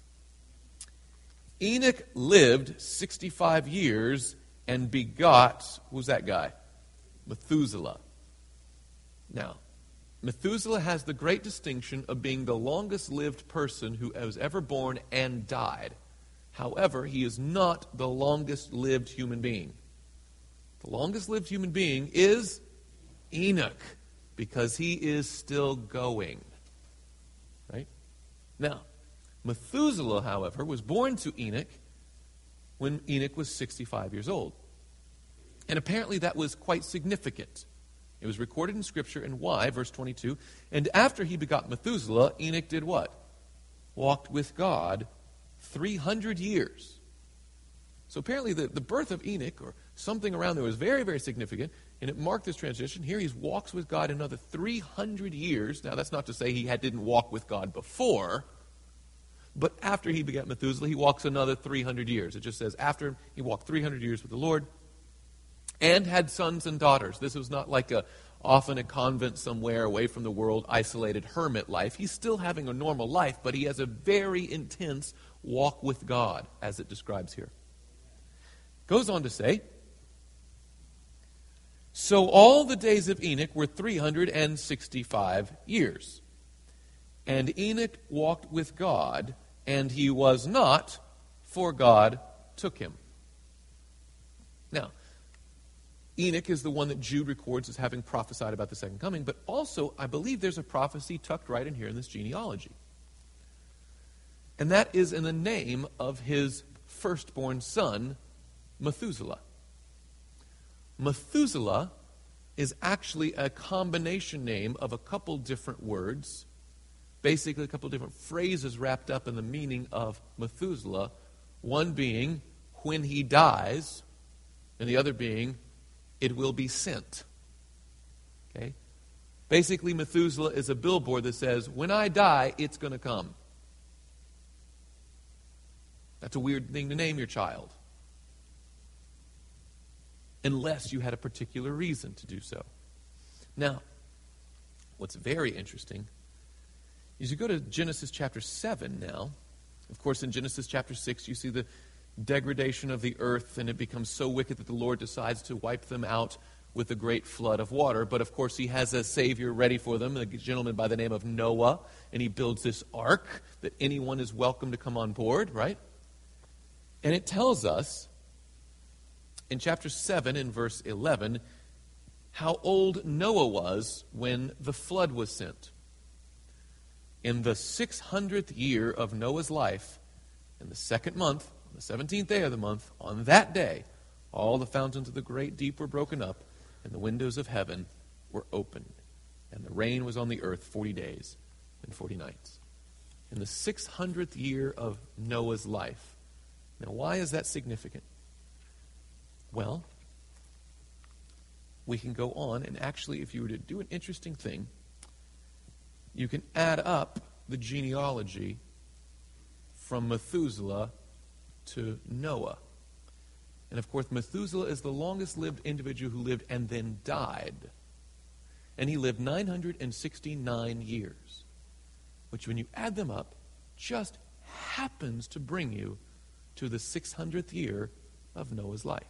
Enoch lived sixty-five years and begot, who's that guy? Methuselah. Now, Methuselah has the great distinction of being the longest lived person who was ever born and died. However, he is not the longest lived human being. The longest lived human being is Enoch, because he is still going. Right? Now, Methuselah, however, was born to Enoch when Enoch was sixty-five years old. And apparently that was quite significant. It was recorded in Scripture, and why? Verse twenty-two. And after he begot Methuselah, Enoch did what? Walked with God three hundred years. So apparently the, the birth of Enoch, or something around there, was very, very significant, and it marked this transition. Here he walks with God another three hundred years. Now that's not to say he had, didn't walk with God before, but after he begat Methuselah, he walks another three hundred years. It just says after he walked three hundred years with the Lord and had sons and daughters. This was not like a off in a convent somewhere away from the world, isolated hermit life. He's still having a normal life, but he has a very intense walk with God, as it describes here. Goes on to say, so all the days of Enoch were three hundred sixty-five years. And Enoch walked with God, and he was not, for God took him. Now, Enoch is the one that Jude records as having prophesied about the second coming, but also I believe there's a prophecy tucked right in here in this genealogy. And that is in the name of his firstborn son, Methuselah. Methuselah is actually a combination name of a couple different words, basically a couple different phrases wrapped up in the meaning of Methuselah, one being when he dies, and the other being it will be sent. Okay? Basically, Methuselah is a billboard that says, when I die, it's going to come. That's a weird thing to name your child, unless you had a particular reason to do so. Now, what's very interesting is you go to Genesis chapter seven now. Of course, in Genesis chapter six, you see the degradation of the earth, and it becomes so wicked that the Lord decides to wipe them out with a great flood of water. But of course, he has a Savior ready for them, a gentleman by the name of Noah, and he builds this ark that anyone is welcome to come on board, right? And it tells us in chapter seven, in verse eleven, how old Noah was when the flood was sent. In the six hundredth year of Noah's life, in the second month, on the seventeenth day of the month, on that day, all the fountains of the great deep were broken up, and the windows of heaven were opened. And the rain was on the earth forty days and forty nights. In the six hundredth year of Noah's life. Now, why is that significant? Well, we can go on, and actually, if you were to do an interesting thing, you can add up the genealogy from Methuselah to Noah. And of course, Methuselah is the longest lived individual who lived and then died. and he lived nine hundred sixty-nine years, which when you add them up, just happens to bring you to the six hundredth year of Noah's life.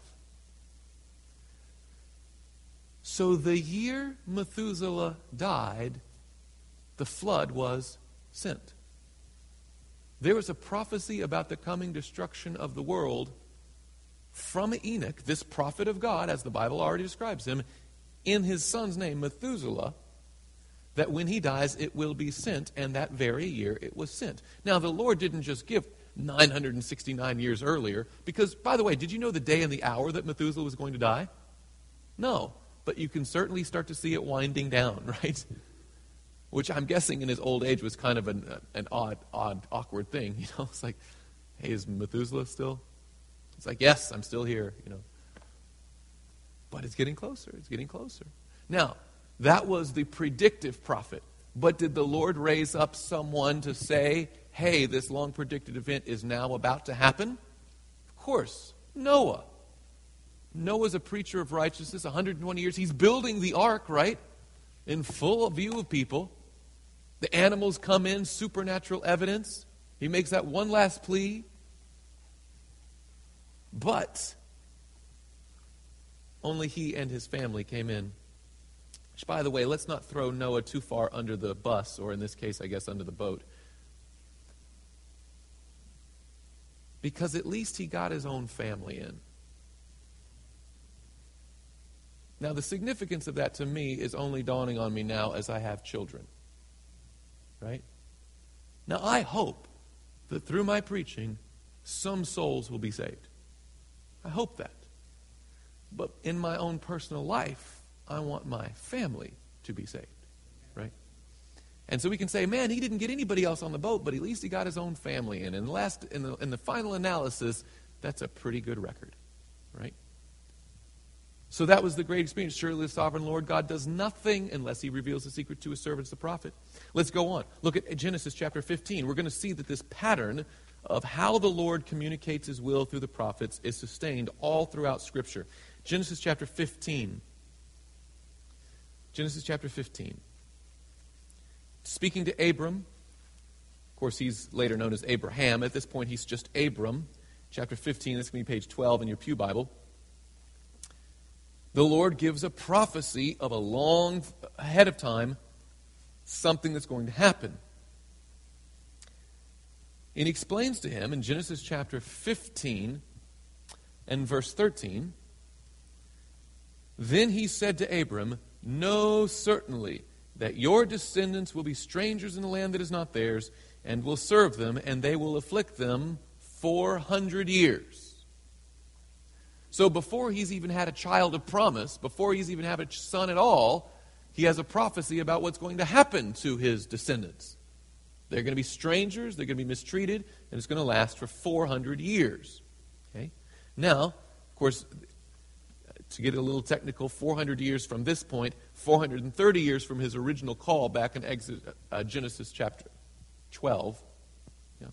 So the year Methuselah died, the flood was sent. There was a prophecy about the coming destruction of the world from Enoch, this prophet of God, as the Bible already describes him, in his son's name, Methuselah, that when he dies, it will be sent, and that very year it was sent. Now, the Lord didn't just give nine hundred sixty-nine years earlier, because, by the way, did you know the day and the hour that Methuselah was going to die? No, but you can certainly start to see it winding down, right? Which I'm guessing in his old age was kind of an, an odd, odd, awkward thing. You know, it's like, hey, is Methuselah still? It's like, yes, I'm still here, you know. But it's getting closer. It's getting closer. Now, that was the predictive prophet. But did the Lord raise up someone to say, hey, this long predicted event is now about to happen? Of course, Noah. Noah's a preacher of righteousness, one hundred twenty years. He's building the ark, right? In full view of people. The animals come in, supernatural evidence. He makes that one last plea. But only he and his family came in. Which, by the way, let's not throw Noah too far under the bus, or in this case, I guess, under the boat. Because at least he got his own family in. Now, the significance of that to me is only dawning on me now as I have children. Right? Now, I hope that through my preaching, some souls will be saved. I hope that. But in my own personal life, I want my family to be saved. Right? And so we can say, man, he didn't get anybody else on the boat, but at least he got his own family in. And last, in the, in the final analysis, that's a pretty good record. Right? So that was the great experience. Surely the sovereign Lord God does nothing unless he reveals the secret to his servants, the prophet. Let's go on. Look at Genesis chapter fifteen. We're going to see that this pattern of how the Lord communicates his will through the prophets is sustained all throughout Scripture. Genesis chapter fifteen. Genesis chapter fifteen. Speaking to Abram. Of course, he's later known as Abraham. At this point, he's just Abram. Chapter fifteen, that's going to be page twelve in your pew Bible. The Lord gives a prophecy of a long ahead of time, something that's going to happen. And he explains to him in Genesis chapter fifteen and verse thirteen, then he said to Abram, know certainly that your descendants will be strangers in the land that is not theirs, and will serve them, and they will afflict them four hundred years. So before he's even had a child of promise, before he's even had a son at all, he has a prophecy about what's going to happen to his descendants. They're going to be strangers, they're going to be mistreated, and it's going to last for four hundred years. Okay? Now, of course, to get a little technical, four hundred years from this point, four hundred thirty years from his original call back in Exodus, uh, Genesis chapter twelve. Yeah.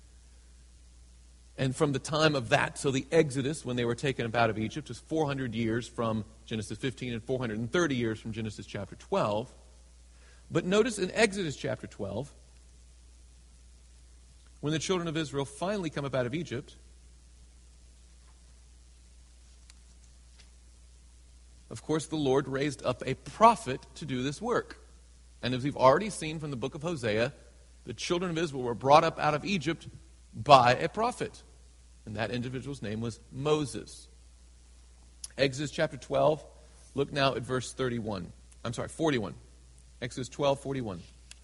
And from the time of that till the Exodus, when they were taken up out of Egypt, is four hundred years from Genesis fifteen and four hundred thirty years from Genesis chapter twelve. But notice in Exodus chapter twelve, when the children of Israel finally come up out of Egypt, of course, the Lord raised up a prophet to do this work. And as we've already seen from the book of Hosea, the children of Israel were brought up out of Egypt by a prophet. And that individual's name was Moses. Exodus chapter twelve, look now at verse thirty-one. I'm sorry, forty-one. Exodus twelve, forty-one.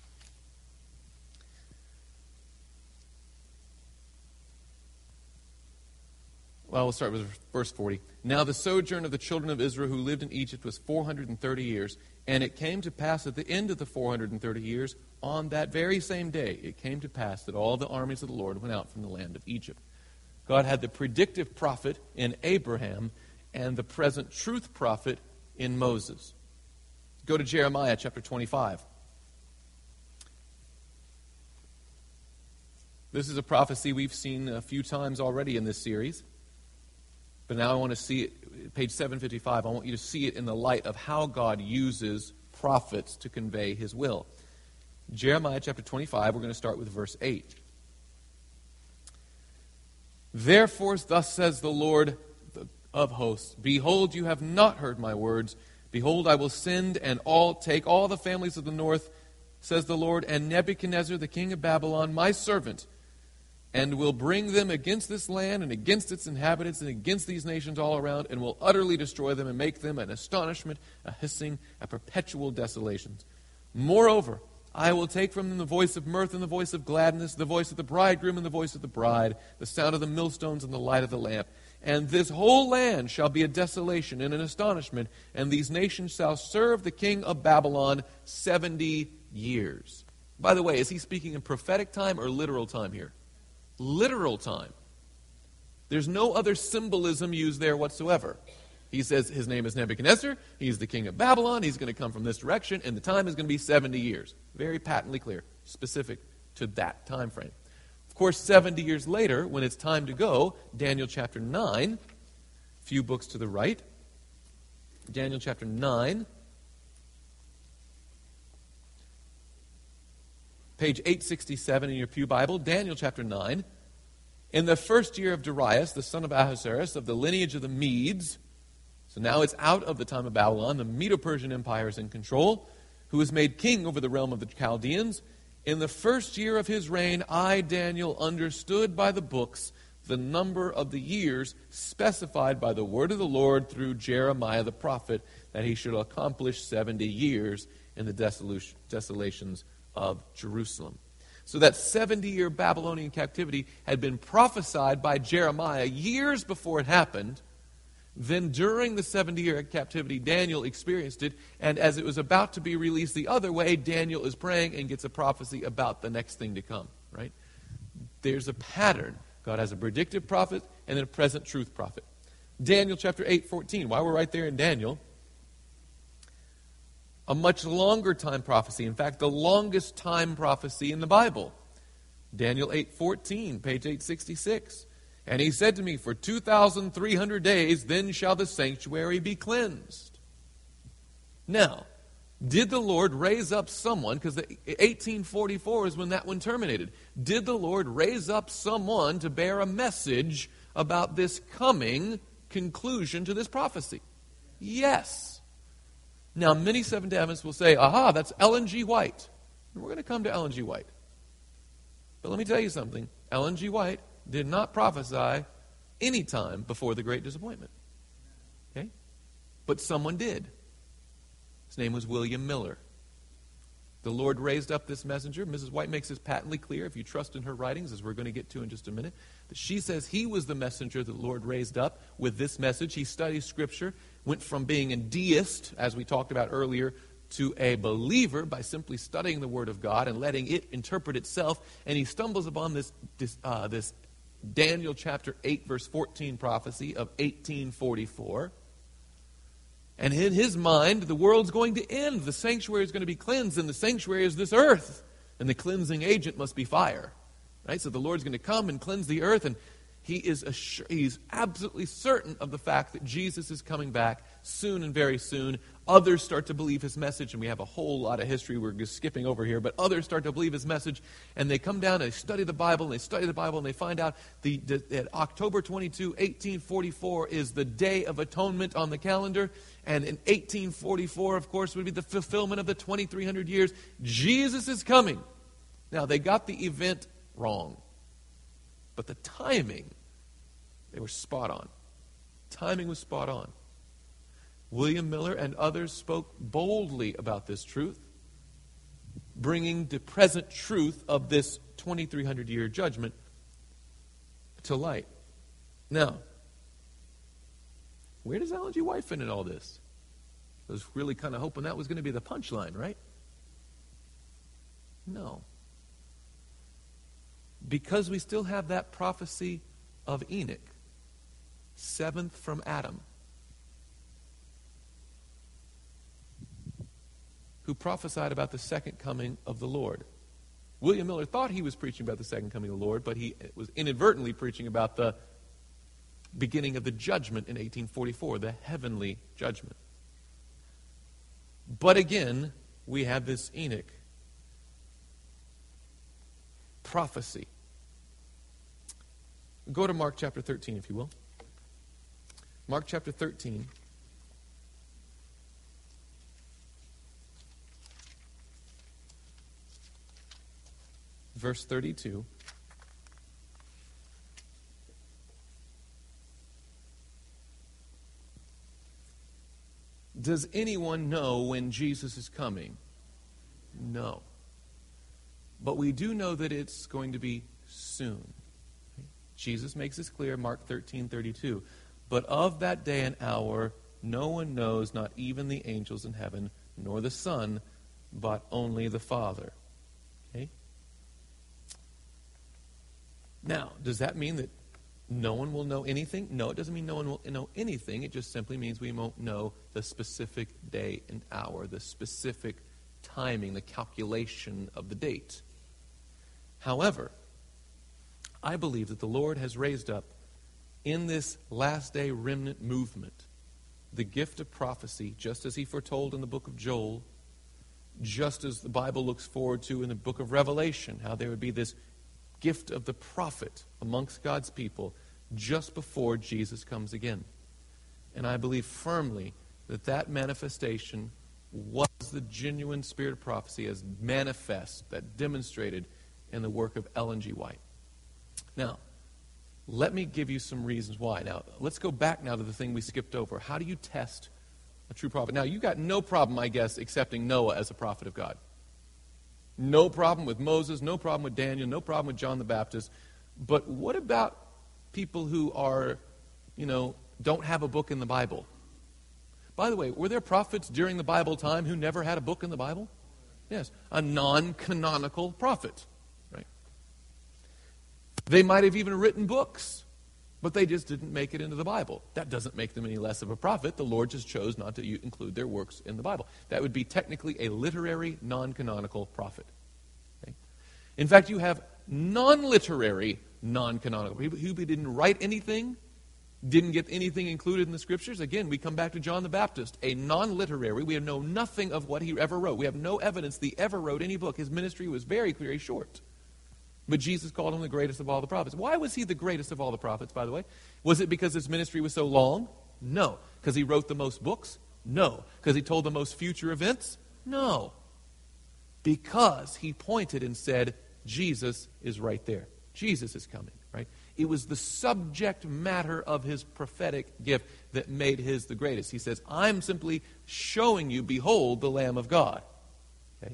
Well, we'll start with verse forty. Now the sojourn of the children of Israel who lived in Egypt was four hundred thirty years. And it came to pass at the end of the four hundred thirty years, on that very same day, it came to pass that all the armies of the Lord went out from the land of Egypt. God had the predictive prophet in Abraham and the present truth prophet in Moses. Go to Jeremiah chapter twenty-five. This is a prophecy we've seen a few times already in this series. But now I want to see it, page seven fifty-five, I want you to see it in the light of how God uses prophets to convey his will. Jeremiah chapter twenty-five, we're going to start with verse eight. Therefore, thus says the Lord of hosts, behold, you have not heard my words. Behold, I will send and all take all the families of the north, says the Lord, and Nebuchadnezzar, the king of Babylon, my servant, and will bring them against this land and against its inhabitants and against these nations all around, and will utterly destroy them and make them an astonishment, a hissing, a perpetual desolation. Moreover, I will take from them the voice of mirth and the voice of gladness, the voice of the bridegroom and the voice of the bride, the sound of the millstones and the light of the lamp. And this whole land shall be a desolation and an astonishment, and these nations shall serve the king of Babylon seventy years. By the way, is he speaking in prophetic time or literal time here? Literal time. There's no other symbolism used there whatsoever. He says his name is Nebuchadnezzar, he's the king of Babylon, he's going to come from this direction, and the time is going to be seventy years. Very patently clear, specific to that time frame. Of course, seventy years later, when it's time to go, Daniel chapter nine, a few books to the right, Daniel chapter nine, page eight sixty-seven in your Pew Bible, Daniel chapter nine. In the first year of Darius, the son of Ahasuerus, of the lineage of the Medes, so now it's out of the time of Babylon, the Medo-Persian Empire is in control, who was made king over the realm of the Chaldeans. In the first year of his reign, I, Daniel, understood by the books the number of the years specified by the word of the Lord through Jeremiah the prophet, that he should accomplish seventy years in the desolation, desolations of Jerusalem. So that seventy-year Babylonian captivity had been prophesied by Jeremiah years before it happened. Then during the seventy-year captivity, Daniel experienced it, and as it was about to be released the other way, Daniel is praying and gets a prophecy about the next thing to come, right? There's a pattern. God has a predictive prophet and then a present truth prophet. Daniel chapter eight fourteen, while we're right there in Daniel, a much longer time prophecy, in fact, the longest time prophecy in the Bible. Daniel eight fourteen, page eight sixty-six. And he said to me, for two thousand three hundred days, then shall the sanctuary be cleansed. Now, did the Lord raise up someone, because eighteen forty-four is when that one terminated. Did the Lord raise up someone to bear a message about this coming conclusion to this prophecy? Yes. Now, many Seventh-day Adventists will say, aha, that's Ellen G. White. And we're going to come to Ellen G. White. But let me tell you something. Ellen G. White did not prophesy any time before the Great Disappointment. Okay? But someone did. His name was William Miller. The Lord raised up this messenger. Missus White makes this patently clear, if you trust in her writings, as we're going to get to in just a minute, that she says he was the messenger that the Lord raised up with this message. He studied Scripture, went from being a deist, as we talked about earlier, to a believer by simply studying the Word of God and letting it interpret itself. And he stumbles upon this, this, uh, this Daniel chapter eight, verse fourteen prophecy of eighteen forty-four. And in his mind, the world's going to end. The sanctuary is going to be cleansed, and the sanctuary is this earth. And the cleansing agent must be fire. Right? So the Lord's going to come and cleanse the earth, and he is assur- he's absolutely certain of the fact that Jesus is coming back soon and very soon. Others start to believe his message, and we have a whole lot of history we're just skipping over here, but others start to believe his message, and they come down and they study the Bible, and they study the Bible, and they find out the, the, that October twenty-second, eighteen forty-four is the Day of Atonement on the calendar, and in eighteen forty-four, of course, would be the fulfillment of the twenty-three hundred years. Jesus is coming. Now, they got the event wrong, but the timing, they were spot on. Timing was spot on. William Miller and others spoke boldly about this truth, bringing the present truth of this twenty-three hundred year judgment to light. Now, where does Ellen G. White fit in all this? I was really kind of hoping that was going to be the punchline, right? No. Because we still have that prophecy of Enoch, seventh from Adam, who prophesied about the second coming of the Lord. William Miller thought he was preaching about the second coming of the Lord, but he was inadvertently preaching about the beginning of the judgment in eighteen forty-four, the heavenly judgment. But again, we have this Enoch prophecy. Go to Mark chapter thirteen, if you will. Mark chapter thirteen. Verse thirty-two. Does anyone know when Jesus is coming? No. But we do know that it's going to be soon. Jesus makes this clear, Mark thirteen thirty-two. But of that day and hour, no one knows, not even the angels in heaven, nor the Son, but only the Father. Okay? Now, does that mean that no one will know anything? No, it doesn't mean no one will know anything. It just simply means we won't know the specific day and hour, the specific timing, the calculation of the date. However, I believe that the Lord has raised up in this last day remnant movement the gift of prophecy, just as he foretold in the book of Joel, just as the Bible looks forward to in the book of Revelation, how there would be this gift of the prophet amongst God's people just before Jesus comes again. And I believe firmly that that manifestation was the genuine spirit of prophecy as manifest, that demonstrated in the work of Ellen G. White. Now, let me give you some reasons why. Now, let's go back now to the thing we skipped over. How do you test a true prophet? Now, you got no problem, I guess, accepting Noah as a prophet of God. No problem with Moses, no problem with Daniel, no problem with John the Baptist. But what about people who are, you know, don't have a book in the Bible? By the way, were there prophets during the Bible time who never had a book in the Bible? Yes, a non-canonical prophet, right? They might have even written books, but they just didn't make it into the Bible. That doesn't make them any less of a prophet. The Lord just chose not to u- include their works in the Bible. That would be technically a literary, non-canonical prophet. Okay? In fact, you have non-literary, non-canonical people who didn't write anything, didn't get anything included in the Scriptures. Again, we come back to John the Baptist, a non-literary. We know nothing of what he ever wrote. We have no evidence that he ever wrote any book. His ministry was very, very short. But Jesus called him the greatest of all the prophets. Why was he the greatest of all the prophets, by the way? Was it because his ministry was so long? No. Because he wrote the most books? No. Because he told the most future events? No. Because he pointed and said, Jesus is right there. Jesus is coming, right? It was the subject matter of his prophetic gift that made his the greatest. He says, I'm simply showing you, behold, the Lamb of God. Okay?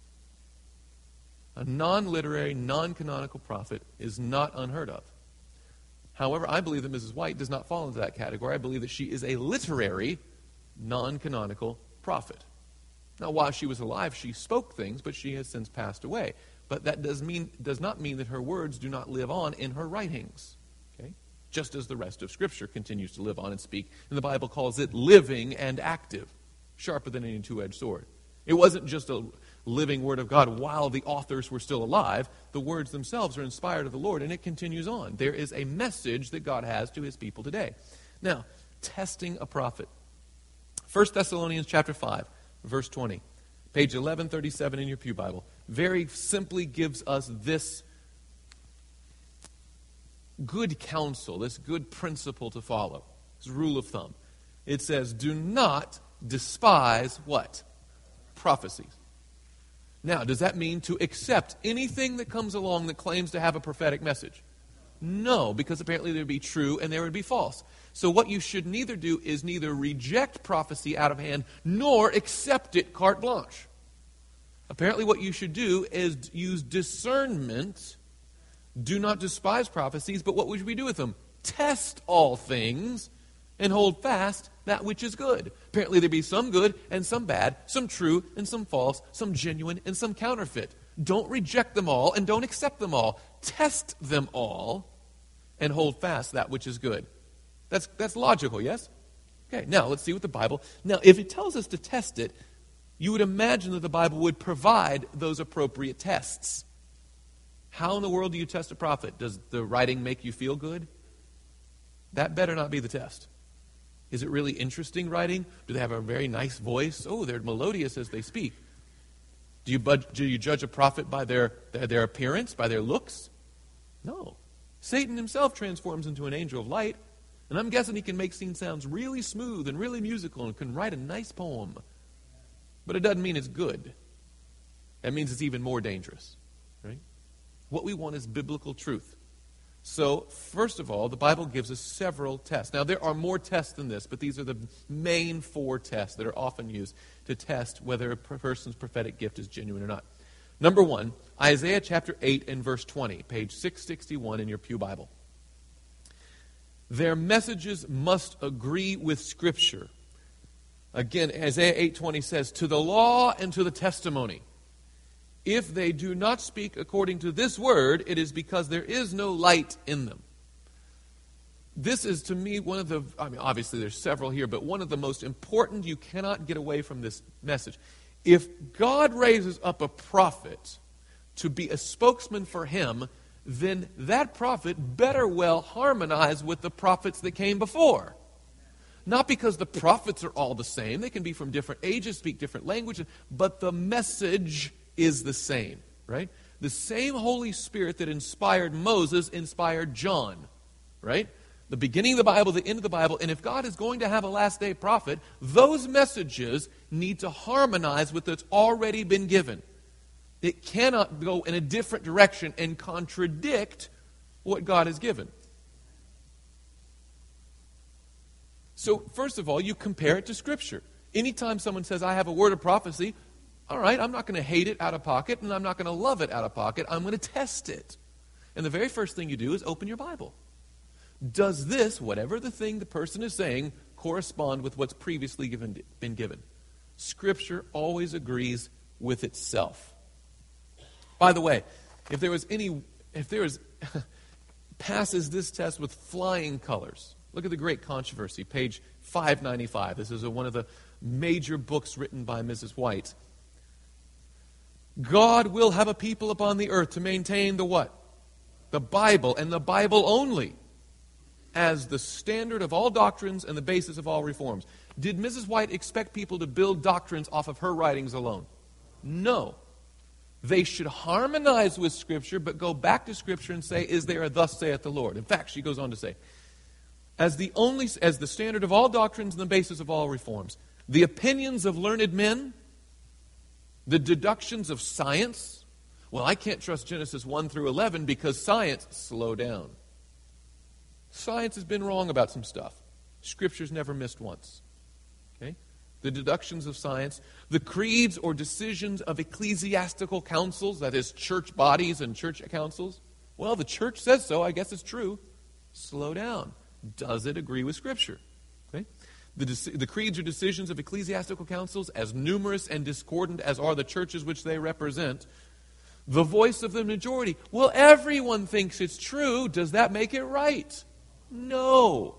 A non-literary, non-canonical prophet is not unheard of. However, I believe that Missus White does not fall into that category. I believe that she is a literary, non-canonical prophet. Now, while she was alive, she spoke things, but she has since passed away. But that does mean does not mean that her words do not live on in her writings. Okay? Just as the rest of Scripture continues to live on and speak. And the Bible calls it living and active, sharper than any two-edged sword. It wasn't just a living Word of God while the authors were still alive. The words themselves are inspired of the Lord, and it continues on. There is a message that God has to his people today. Now, testing a prophet. First Thessalonians chapter five, verse twenty. Page eleven thirty-seven in your pew Bible. Very simply gives us this good counsel, this good principle to follow. This rule of thumb. It says, do not despise what? Prophecies. Now, does that mean to accept anything that comes along that claims to have a prophetic message? No, because apparently there would be true and there would be false. So what you should neither do is neither reject prophecy out of hand nor accept it carte blanche. Apparently what you should do is use discernment. Do not despise prophecies, but what should we do with them? Test all things and hold fast that which is good. Apparently there be some good and some bad, some true and some false, some genuine and some counterfeit. Don't reject them all and don't accept them all. Test them all and hold fast that which is good. That's, that's logical, yes? Okay, now let's see what the Bible... Now, if it tells us to test it, you would imagine that the Bible would provide those appropriate tests. How in the world do you test a prophet? Does the writing make you feel good? That better not be the test. Is it really interesting writing? Do they have a very nice voice? Oh, they're melodious as they speak. Do you, bud- do you judge a prophet by their, their, their appearance, by their looks? No. Satan himself transforms into an angel of light, and I'm guessing he can make scene sounds really smooth and really musical and can write a nice poem. But it doesn't mean it's good. That means it's even more dangerous. Right? What we want is biblical truth. So, first of all, the Bible gives us several tests. Now, there are more tests than this, but these are the main four tests that are often used to test whether a person's prophetic gift is genuine or not. Number one, Isaiah chapter eight and verse twenty, page six sixty-one in your Pew Bible. Their messages must agree with Scripture. Again, Isaiah eight twenty says, to the law and to the testimony. If they do not speak according to this word, it is because there is no light in them. This is, to me, one of the, I mean, obviously there's several here, but one of the most important. You cannot get away from this message. If God raises up a prophet to be a spokesman for him, then that prophet better well harmonize with the prophets that came before. Not because the prophets are all the same. They can be from different ages, speak different languages, but the message is the same, right? The same Holy Spirit that inspired Moses inspired John, right? The beginning of the Bible, the end of the Bible, and if God is going to have a last day prophet, those messages need to harmonize with what's already been given. It cannot go in a different direction and contradict what God has given. So, first of all, you compare it to Scripture. Anytime someone says, I have a word of prophecy, all right, I'm not going to hate it out of pocket, and I'm not going to love it out of pocket. I'm going to test it. And the very first thing you do is open your Bible. Does this, whatever the thing the person is saying, correspond with what's previously given, been given? Scripture always agrees with itself. By the way, if there was any, if there was, passes this test with flying colors. Look at the Great Controversy, page five ninety-five. This is a, one of the major books written by Missus White. God will have a people upon the earth to maintain the what? The Bible, and the Bible only, as the standard of all doctrines and the basis of all reforms. Did Missus White expect people to build doctrines off of her writings alone? No. They should harmonize with Scripture, but go back to Scripture and say, is there a thus saith the Lord? In fact, she goes on to say, as the only, as the standard of all doctrines and the basis of all reforms, the opinions of learned men, the deductions of science, well, I can't trust Genesis one through eleven because science, slow down. Science has been wrong about some stuff. Scripture's never missed once. Okay? The deductions of science, the creeds or decisions of ecclesiastical councils, that is, church bodies and church councils. Well, the church says so, I guess it's true. Slow down. Does it agree with Scripture? Okay? The, the creeds or decisions of ecclesiastical councils, as numerous and discordant as are the churches which they represent, the voice of the majority. Well, everyone thinks it's true. Does that make it right? No.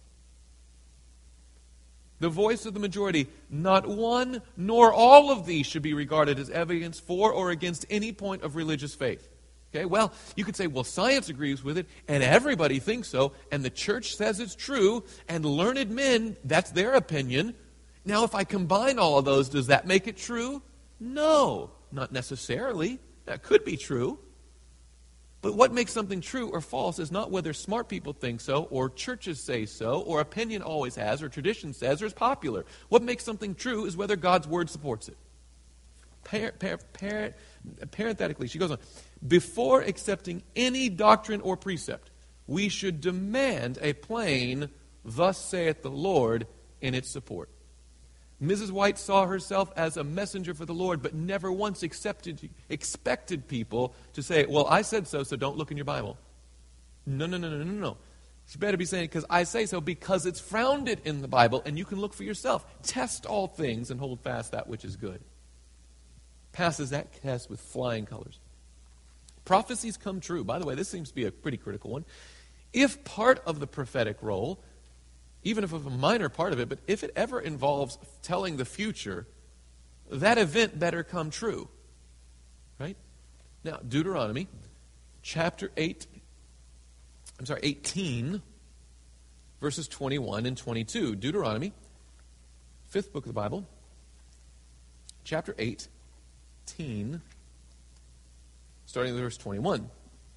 The voice of the majority, not one nor all of these should be regarded as evidence for or against any point of religious faith. Okay, well, you could say, well, science agrees with it, and everybody thinks so, and the church says it's true, and learned men, that's their opinion. Now, if I combine all of those, does that make it true? No, not necessarily. That could be true. But what makes something true or false is not whether smart people think so, or churches say so, or opinion always has, or tradition says, or is popular. What makes something true is whether God's Word supports it. Par- par- par- parenthetically, she goes on, before accepting any doctrine or precept, we should demand a plain, thus saith the Lord, in its support. Missus White saw herself as a messenger for the Lord, but never once accepted, expected people to say, well, I said so, so don't look in your Bible. No, no, no, no, no, no. She better be saying, because I say so, because it's founded in the Bible, and you can look for yourself. Test all things and hold fast that which is good. Passes that test with flying colors. Prophecies come true. By the way, this seems to be a pretty critical one. If part of the prophetic role, even if it's a minor part of it, but if it ever involves telling the future, that event better come true. Right? Now, Deuteronomy chapter eight, I'm sorry, eighteen, verses twenty-one and twenty-two. Deuteronomy, fifth book of the Bible, chapter eighteen, starting with verse twenty-one.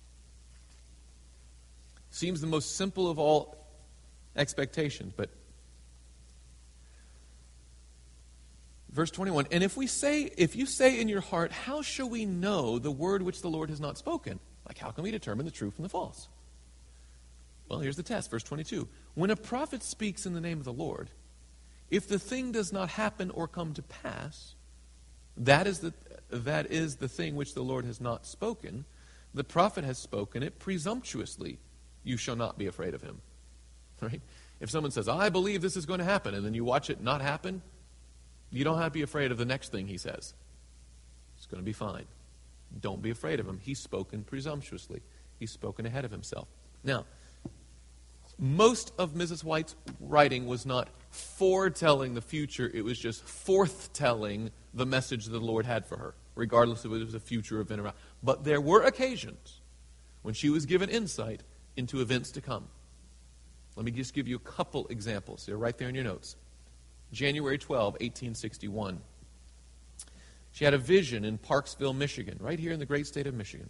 Seems the most simple of all expectations, but verse twenty-one, and if we say, if you say in your heart, how shall we know the word which the Lord has not spoken? Like, how can we determine the true from the false? Well, here's the test, verse twenty-two. When a prophet speaks in the name of the Lord, if the thing does not happen or come to pass, that is the, that is the thing which the Lord has not spoken. The prophet has spoken it presumptuously. You shall not be afraid of him. Right? If someone says, I believe this is going to happen, and then you watch it not happen, you don't have to be afraid of the next thing he says. It's going to be fine. Don't be afraid of him. He's spoken presumptuously. He's spoken ahead of himself. Now, most of Missus White's writing was not foretelling the future. It was just forthtelling the message that the Lord had for her, regardless of if it was a future event or not. But there were occasions when she was given insight into events to come. Let me just give you a couple examples. They're right there in your notes. January twelfth, eighteen sixty-one. She had a vision in Parksville, Michigan, right here in the great state of Michigan.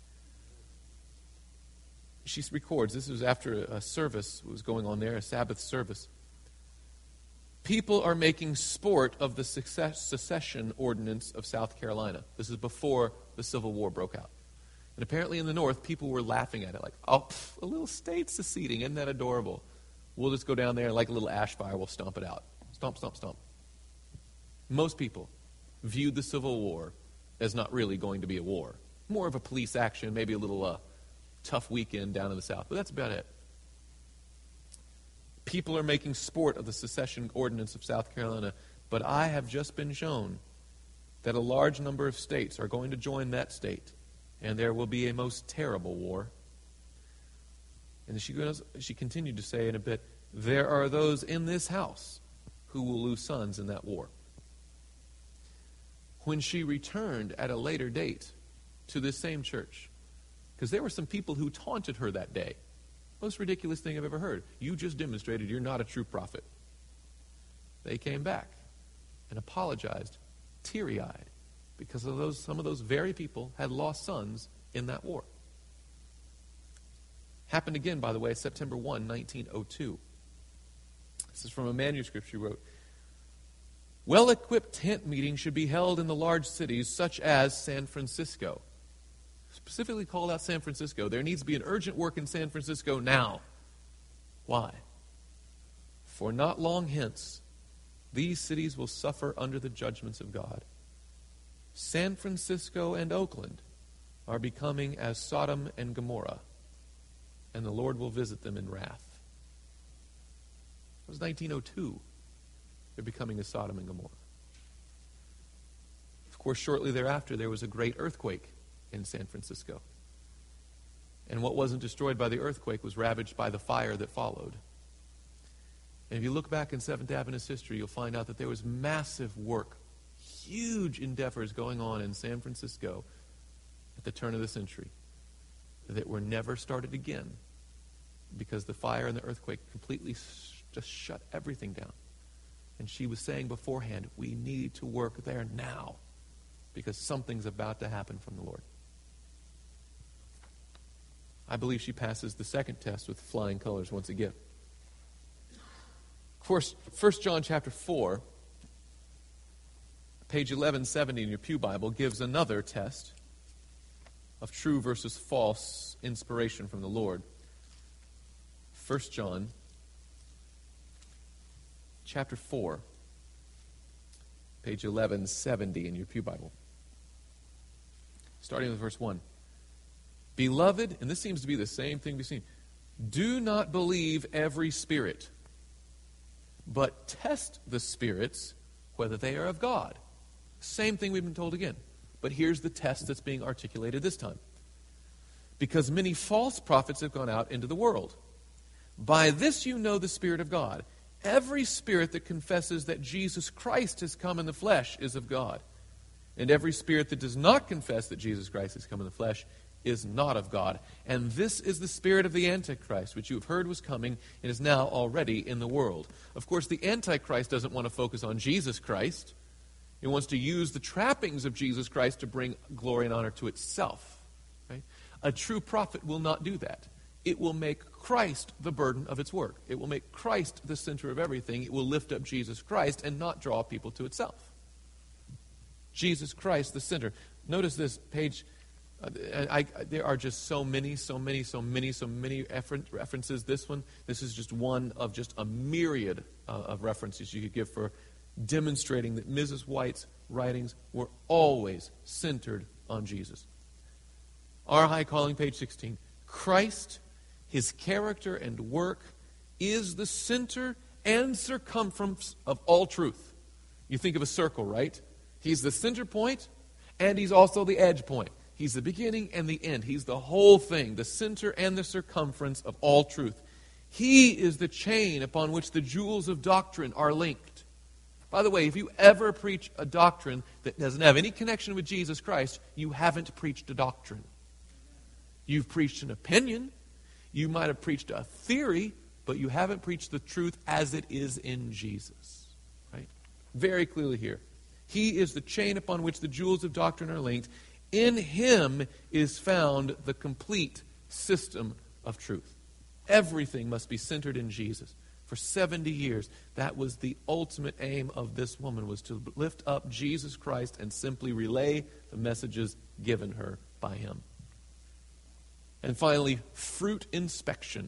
She records, this was after a service was going on there, a Sabbath service. People are making sport of the secession ordinance of South Carolina. This is before the Civil War broke out. And apparently in the North, people were laughing at it, like, oh, pff, a little state seceding, isn't that adorable? We'll just go down there and like a little ash fire, we'll stomp it out. Stomp, stomp, stomp. Most people viewed the Civil War as not really going to be a war. More of a police action, maybe a little uh, tough weekend down in the South, but that's about it. People are making sport of the secession ordinance of South Carolina, but I have just been shown that a large number of states are going to join that state, and there will be a most terrible war. And she goes, she continued to say in a bit, there are those in this house who will lose sons in that war. When she returned at a later date to this same church, because there were some people who taunted her that day. Most ridiculous thing I've ever heard. You just demonstrated you're not a true prophet. They came back and apologized, teary-eyed, because of those, some of those very people had lost sons in that war. Happened again, by the way, September first, nineteen oh two. This is from a manuscript she wrote. Well-equipped tent meetings should be held in the large cities such as San Francisco. Specifically called out San Francisco. There needs to be an urgent work in San Francisco now. Why? For not long hence, these cities will suffer under the judgments of God. San Francisco and Oakland are becoming as Sodom and Gomorrah, and the Lord will visit them in wrath. It was nineteen oh two. They're becoming as Sodom and Gomorrah. Of course, shortly thereafter, there was a great earthquake in San Francisco. And what wasn't destroyed by the earthquake was ravaged by the fire that followed. And if you look back in Seventh Adventist history, you'll find out that there was massive work, huge endeavors going on in San Francisco at the turn of the century that were never started again because the fire and the earthquake completely just shut everything down. And she was saying beforehand, we need to work there now because something's about to happen from the Lord. I believe she passes the second test with flying colors once again. Of course, First John chapter four, page eleven seventy in your Pew Bible, gives another test of true versus false inspiration from the Lord. First John chapter four, page eleven seventy in your Pew Bible. Starting with verse one. Beloved, and this seems to be the same thing we've seen, do not believe every spirit, but test the spirits whether they are of God. Same thing we've been told again. But here's the test that's being articulated this time. Because many false prophets have gone out into the world. By this you know the Spirit of God. Every spirit that confesses that Jesus Christ has come in the flesh is of God. And every spirit that does not confess that Jesus Christ has come in the flesh is not of God. And this is the spirit of the Antichrist, which you have heard was coming and is now already in the world. Of course, the Antichrist doesn't want to focus on Jesus Christ. He wants to use the trappings of Jesus Christ to bring glory and honor to itself. Right? A true prophet will not do that. It will make Christ the burden of its work. It will make Christ the center of everything. It will lift up Jesus Christ and not draw people to itself. Jesus Christ, the center. Notice this page. Uh, I, I, there are just so many, so many, so many, so many references. This one, this is just one of just a myriad uh, of references you could give for demonstrating that Missus White's writings were always centered on Jesus. Our High Calling, page sixteen. Christ, his character and work, is the center and circumference of all truth. You think of a circle, right? He's the center point, and he's also the edge point. He's the beginning and the end. He's the whole thing, the center and the circumference of all truth. He is the chain upon which the jewels of doctrine are linked. By the way, if you ever preach a doctrine that doesn't have any connection with Jesus Christ, you haven't preached a doctrine. You've preached an opinion. You might have preached a theory, but you haven't preached the truth as it is in Jesus. Right? Very clearly here. He is the chain upon which the jewels of doctrine are linked. In him is found the complete system of truth. Everything must be centered in Jesus. For seventy years, that was the ultimate aim of this woman, was to lift up Jesus Christ and simply relay the messages given her by him. And finally, fruit inspection.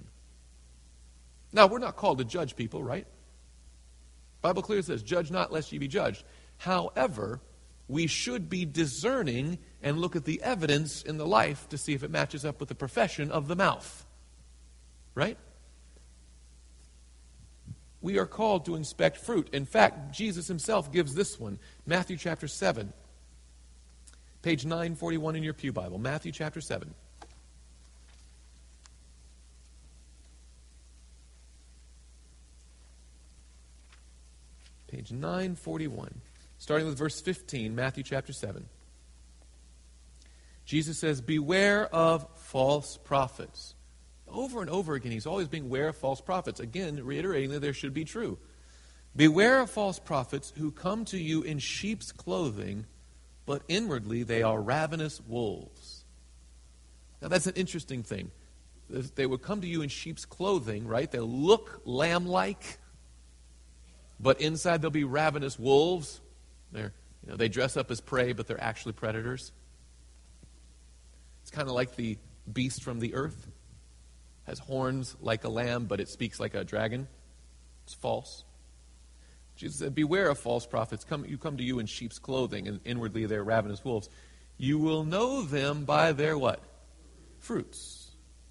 Now, we're not called to judge people, right? The Bible clearly says, judge not lest ye be judged. However, we should be discerning and look at the evidence in the life to see if it matches up with the profession of the mouth. Right? We are called to inspect fruit. In fact, Jesus himself gives this one. Matthew chapter seven. Page nine forty-one in your pew Bible. Matthew chapter seven. Page nine forty-one. Starting with verse fifteen, Matthew chapter seven. Jesus says, beware of false prophets. Over and over again, he's always being aware of false prophets. Again, reiterating that there should be true. Beware of false prophets who come to you in sheep's clothing, but inwardly they are ravenous wolves. Now that's an interesting thing. They would come to you in sheep's clothing, right? They'll look lamb-like, but inside they'll be ravenous wolves. They're, you know, they dress up as prey, but they're actually predators. It's kind of like the beast from the earth. Has horns like a lamb, but it speaks like a dragon. It's false. Jesus said, beware of false prophets. Come, you come to you in sheep's clothing, and inwardly they're ravenous wolves. You will know them by their what? Fruits.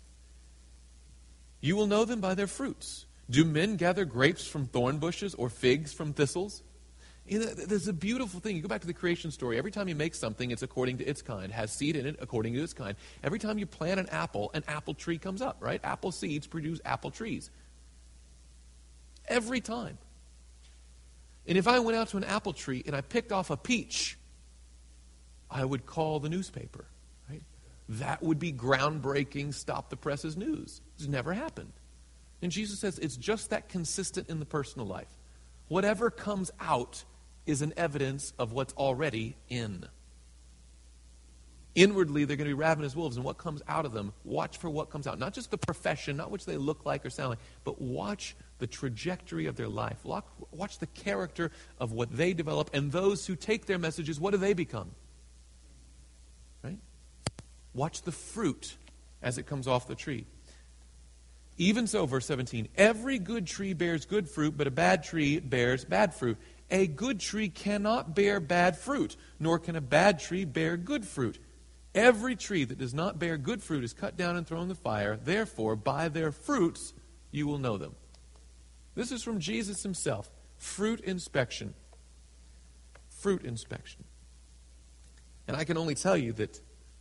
You will know them by their fruits. Do men gather grapes from thorn bushes or figs from thistles? You know, there's a beautiful thing. You go back to the creation story. Every time you make something, it's according to its kind. It has seed in it according to its kind. Every time you plant an apple, an apple tree comes up, right? Apple seeds produce apple trees. Every time. And if I went out to an apple tree and I picked off a peach, I would call the newspaper, right? That would be groundbreaking, stop the press's news. It's never happened. And Jesus says it's just that consistent in the personal life. Whatever comes out is an evidence of what's already in. Inwardly, they're going to be ravenous wolves, and what comes out of them, watch for what comes out. Not just the profession, not what they look like or sound like, but watch the trajectory of their life. Watch the character of what they develop, and those who take their messages, what do they become? Right? Watch the fruit as it comes off the tree. Even so, verse seventeen, every good tree bears good fruit, but a bad tree bears bad fruit. A good tree cannot bear bad fruit, nor can a bad tree bear good fruit. Every tree that does not bear good fruit is cut down and thrown in the fire. Therefore, by their fruits you will know them. This is from Jesus himself. Fruit inspection. Fruit inspection. And I can only tell you that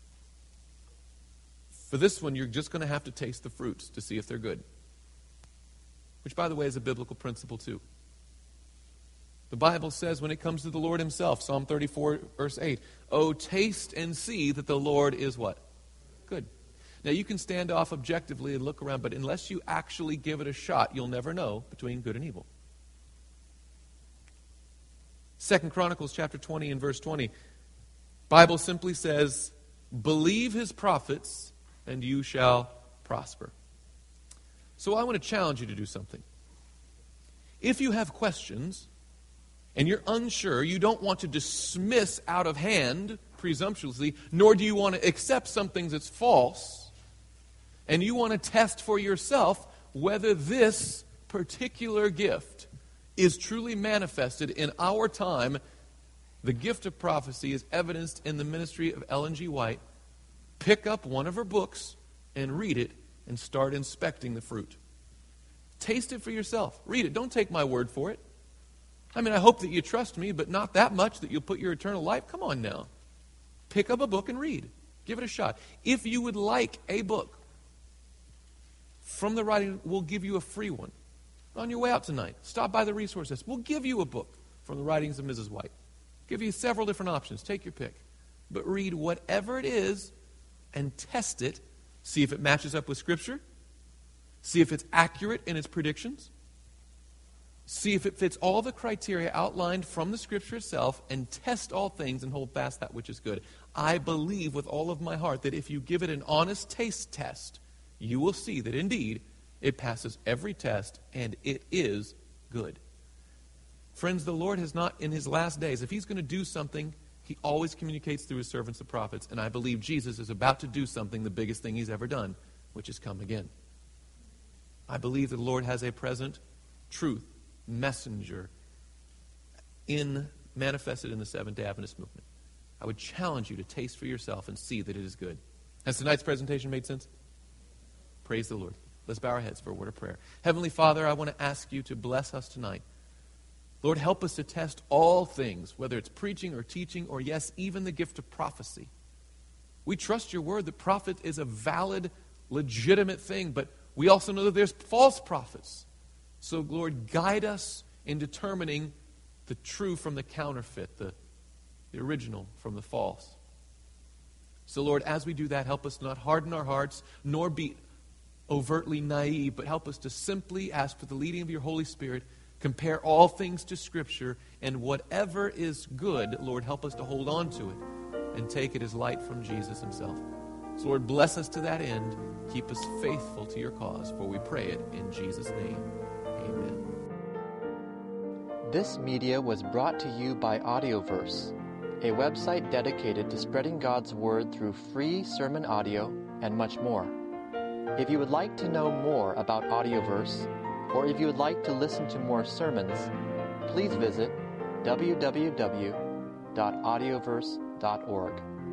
for this one, you're just going to have to taste the fruits to see if they're good. Which, by the way, is a biblical principle too. The Bible says when it comes to the Lord himself, Psalm thirty-four, verse eight, oh, taste and see that the Lord is what? Good. Now, you can stand off objectively and look around, but unless you actually give it a shot, you'll never know between good and evil. Second Chronicles chapter twenty and verse twenty. Bible simply says, believe his prophets and you shall prosper. So I want to challenge you to do something. If you have questions and you're unsure, you don't want to dismiss out of hand presumptuously, nor do you want to accept something that's false, and you want to test for yourself whether this particular gift is truly manifested in our time. The gift of prophecy is evidenced in the ministry of Ellen G. White. Pick up one of her books and read it and start inspecting the fruit. Taste it for yourself. Read it. Don't take my word for it. I mean, I hope that you trust me, but not that much that you'll put your eternal life. Come on now. Pick up a book and read. Give it a shot. If you would like a book from the writing, we'll give you a free one. On your way out tonight, stop by the resource desk. We'll give you a book from the writings of Missus White. Give you several different options. Take your pick. But read whatever it is and test it. See if it matches up with Scripture. See if it's accurate in its predictions. See if it fits all the criteria outlined from the Scripture itself, and test all things and hold fast that which is good. I believe with all of my heart that if you give it an honest taste test, you will see that indeed it passes every test and it is good. Friends, the Lord has not, in his last days, if he's going to do something, he always communicates through his servants, the prophets. And I believe Jesus is about to do something, the biggest thing he's ever done, which is come again. I believe that the Lord has a present truth messenger in manifested in the Seventh-day Adventist movement. I would challenge you to taste for yourself and see that it is good. Has tonight's presentation made sense? Praise the Lord. Let's bow our heads for a word of prayer. Heavenly Father, I want to ask you to bless us tonight. Lord, help us to test all things, whether it's preaching or teaching or, yes, even the gift of prophecy. We trust your word that prophet is a valid, legitimate thing, but we also know that there's false prophets. So, Lord, guide us in determining the true from the counterfeit, the, the original from the false. So, Lord, as we do that, help us not harden our hearts, nor be overtly naive, but help us to simply ask for the leading of your Holy Spirit, compare all things to Scripture, and whatever is good, Lord, help us to hold on to it and take it as light from Jesus himself. So, Lord, bless us to that end. Keep us faithful to your cause, for we pray it in Jesus' name. Amen. This media was brought to you by Audioverse, a website dedicated to spreading God's Word through free sermon audio and much more. If you would like to know more about Audioverse, or if you would like to listen to more sermons, please visit w w w dot audioverse dot org.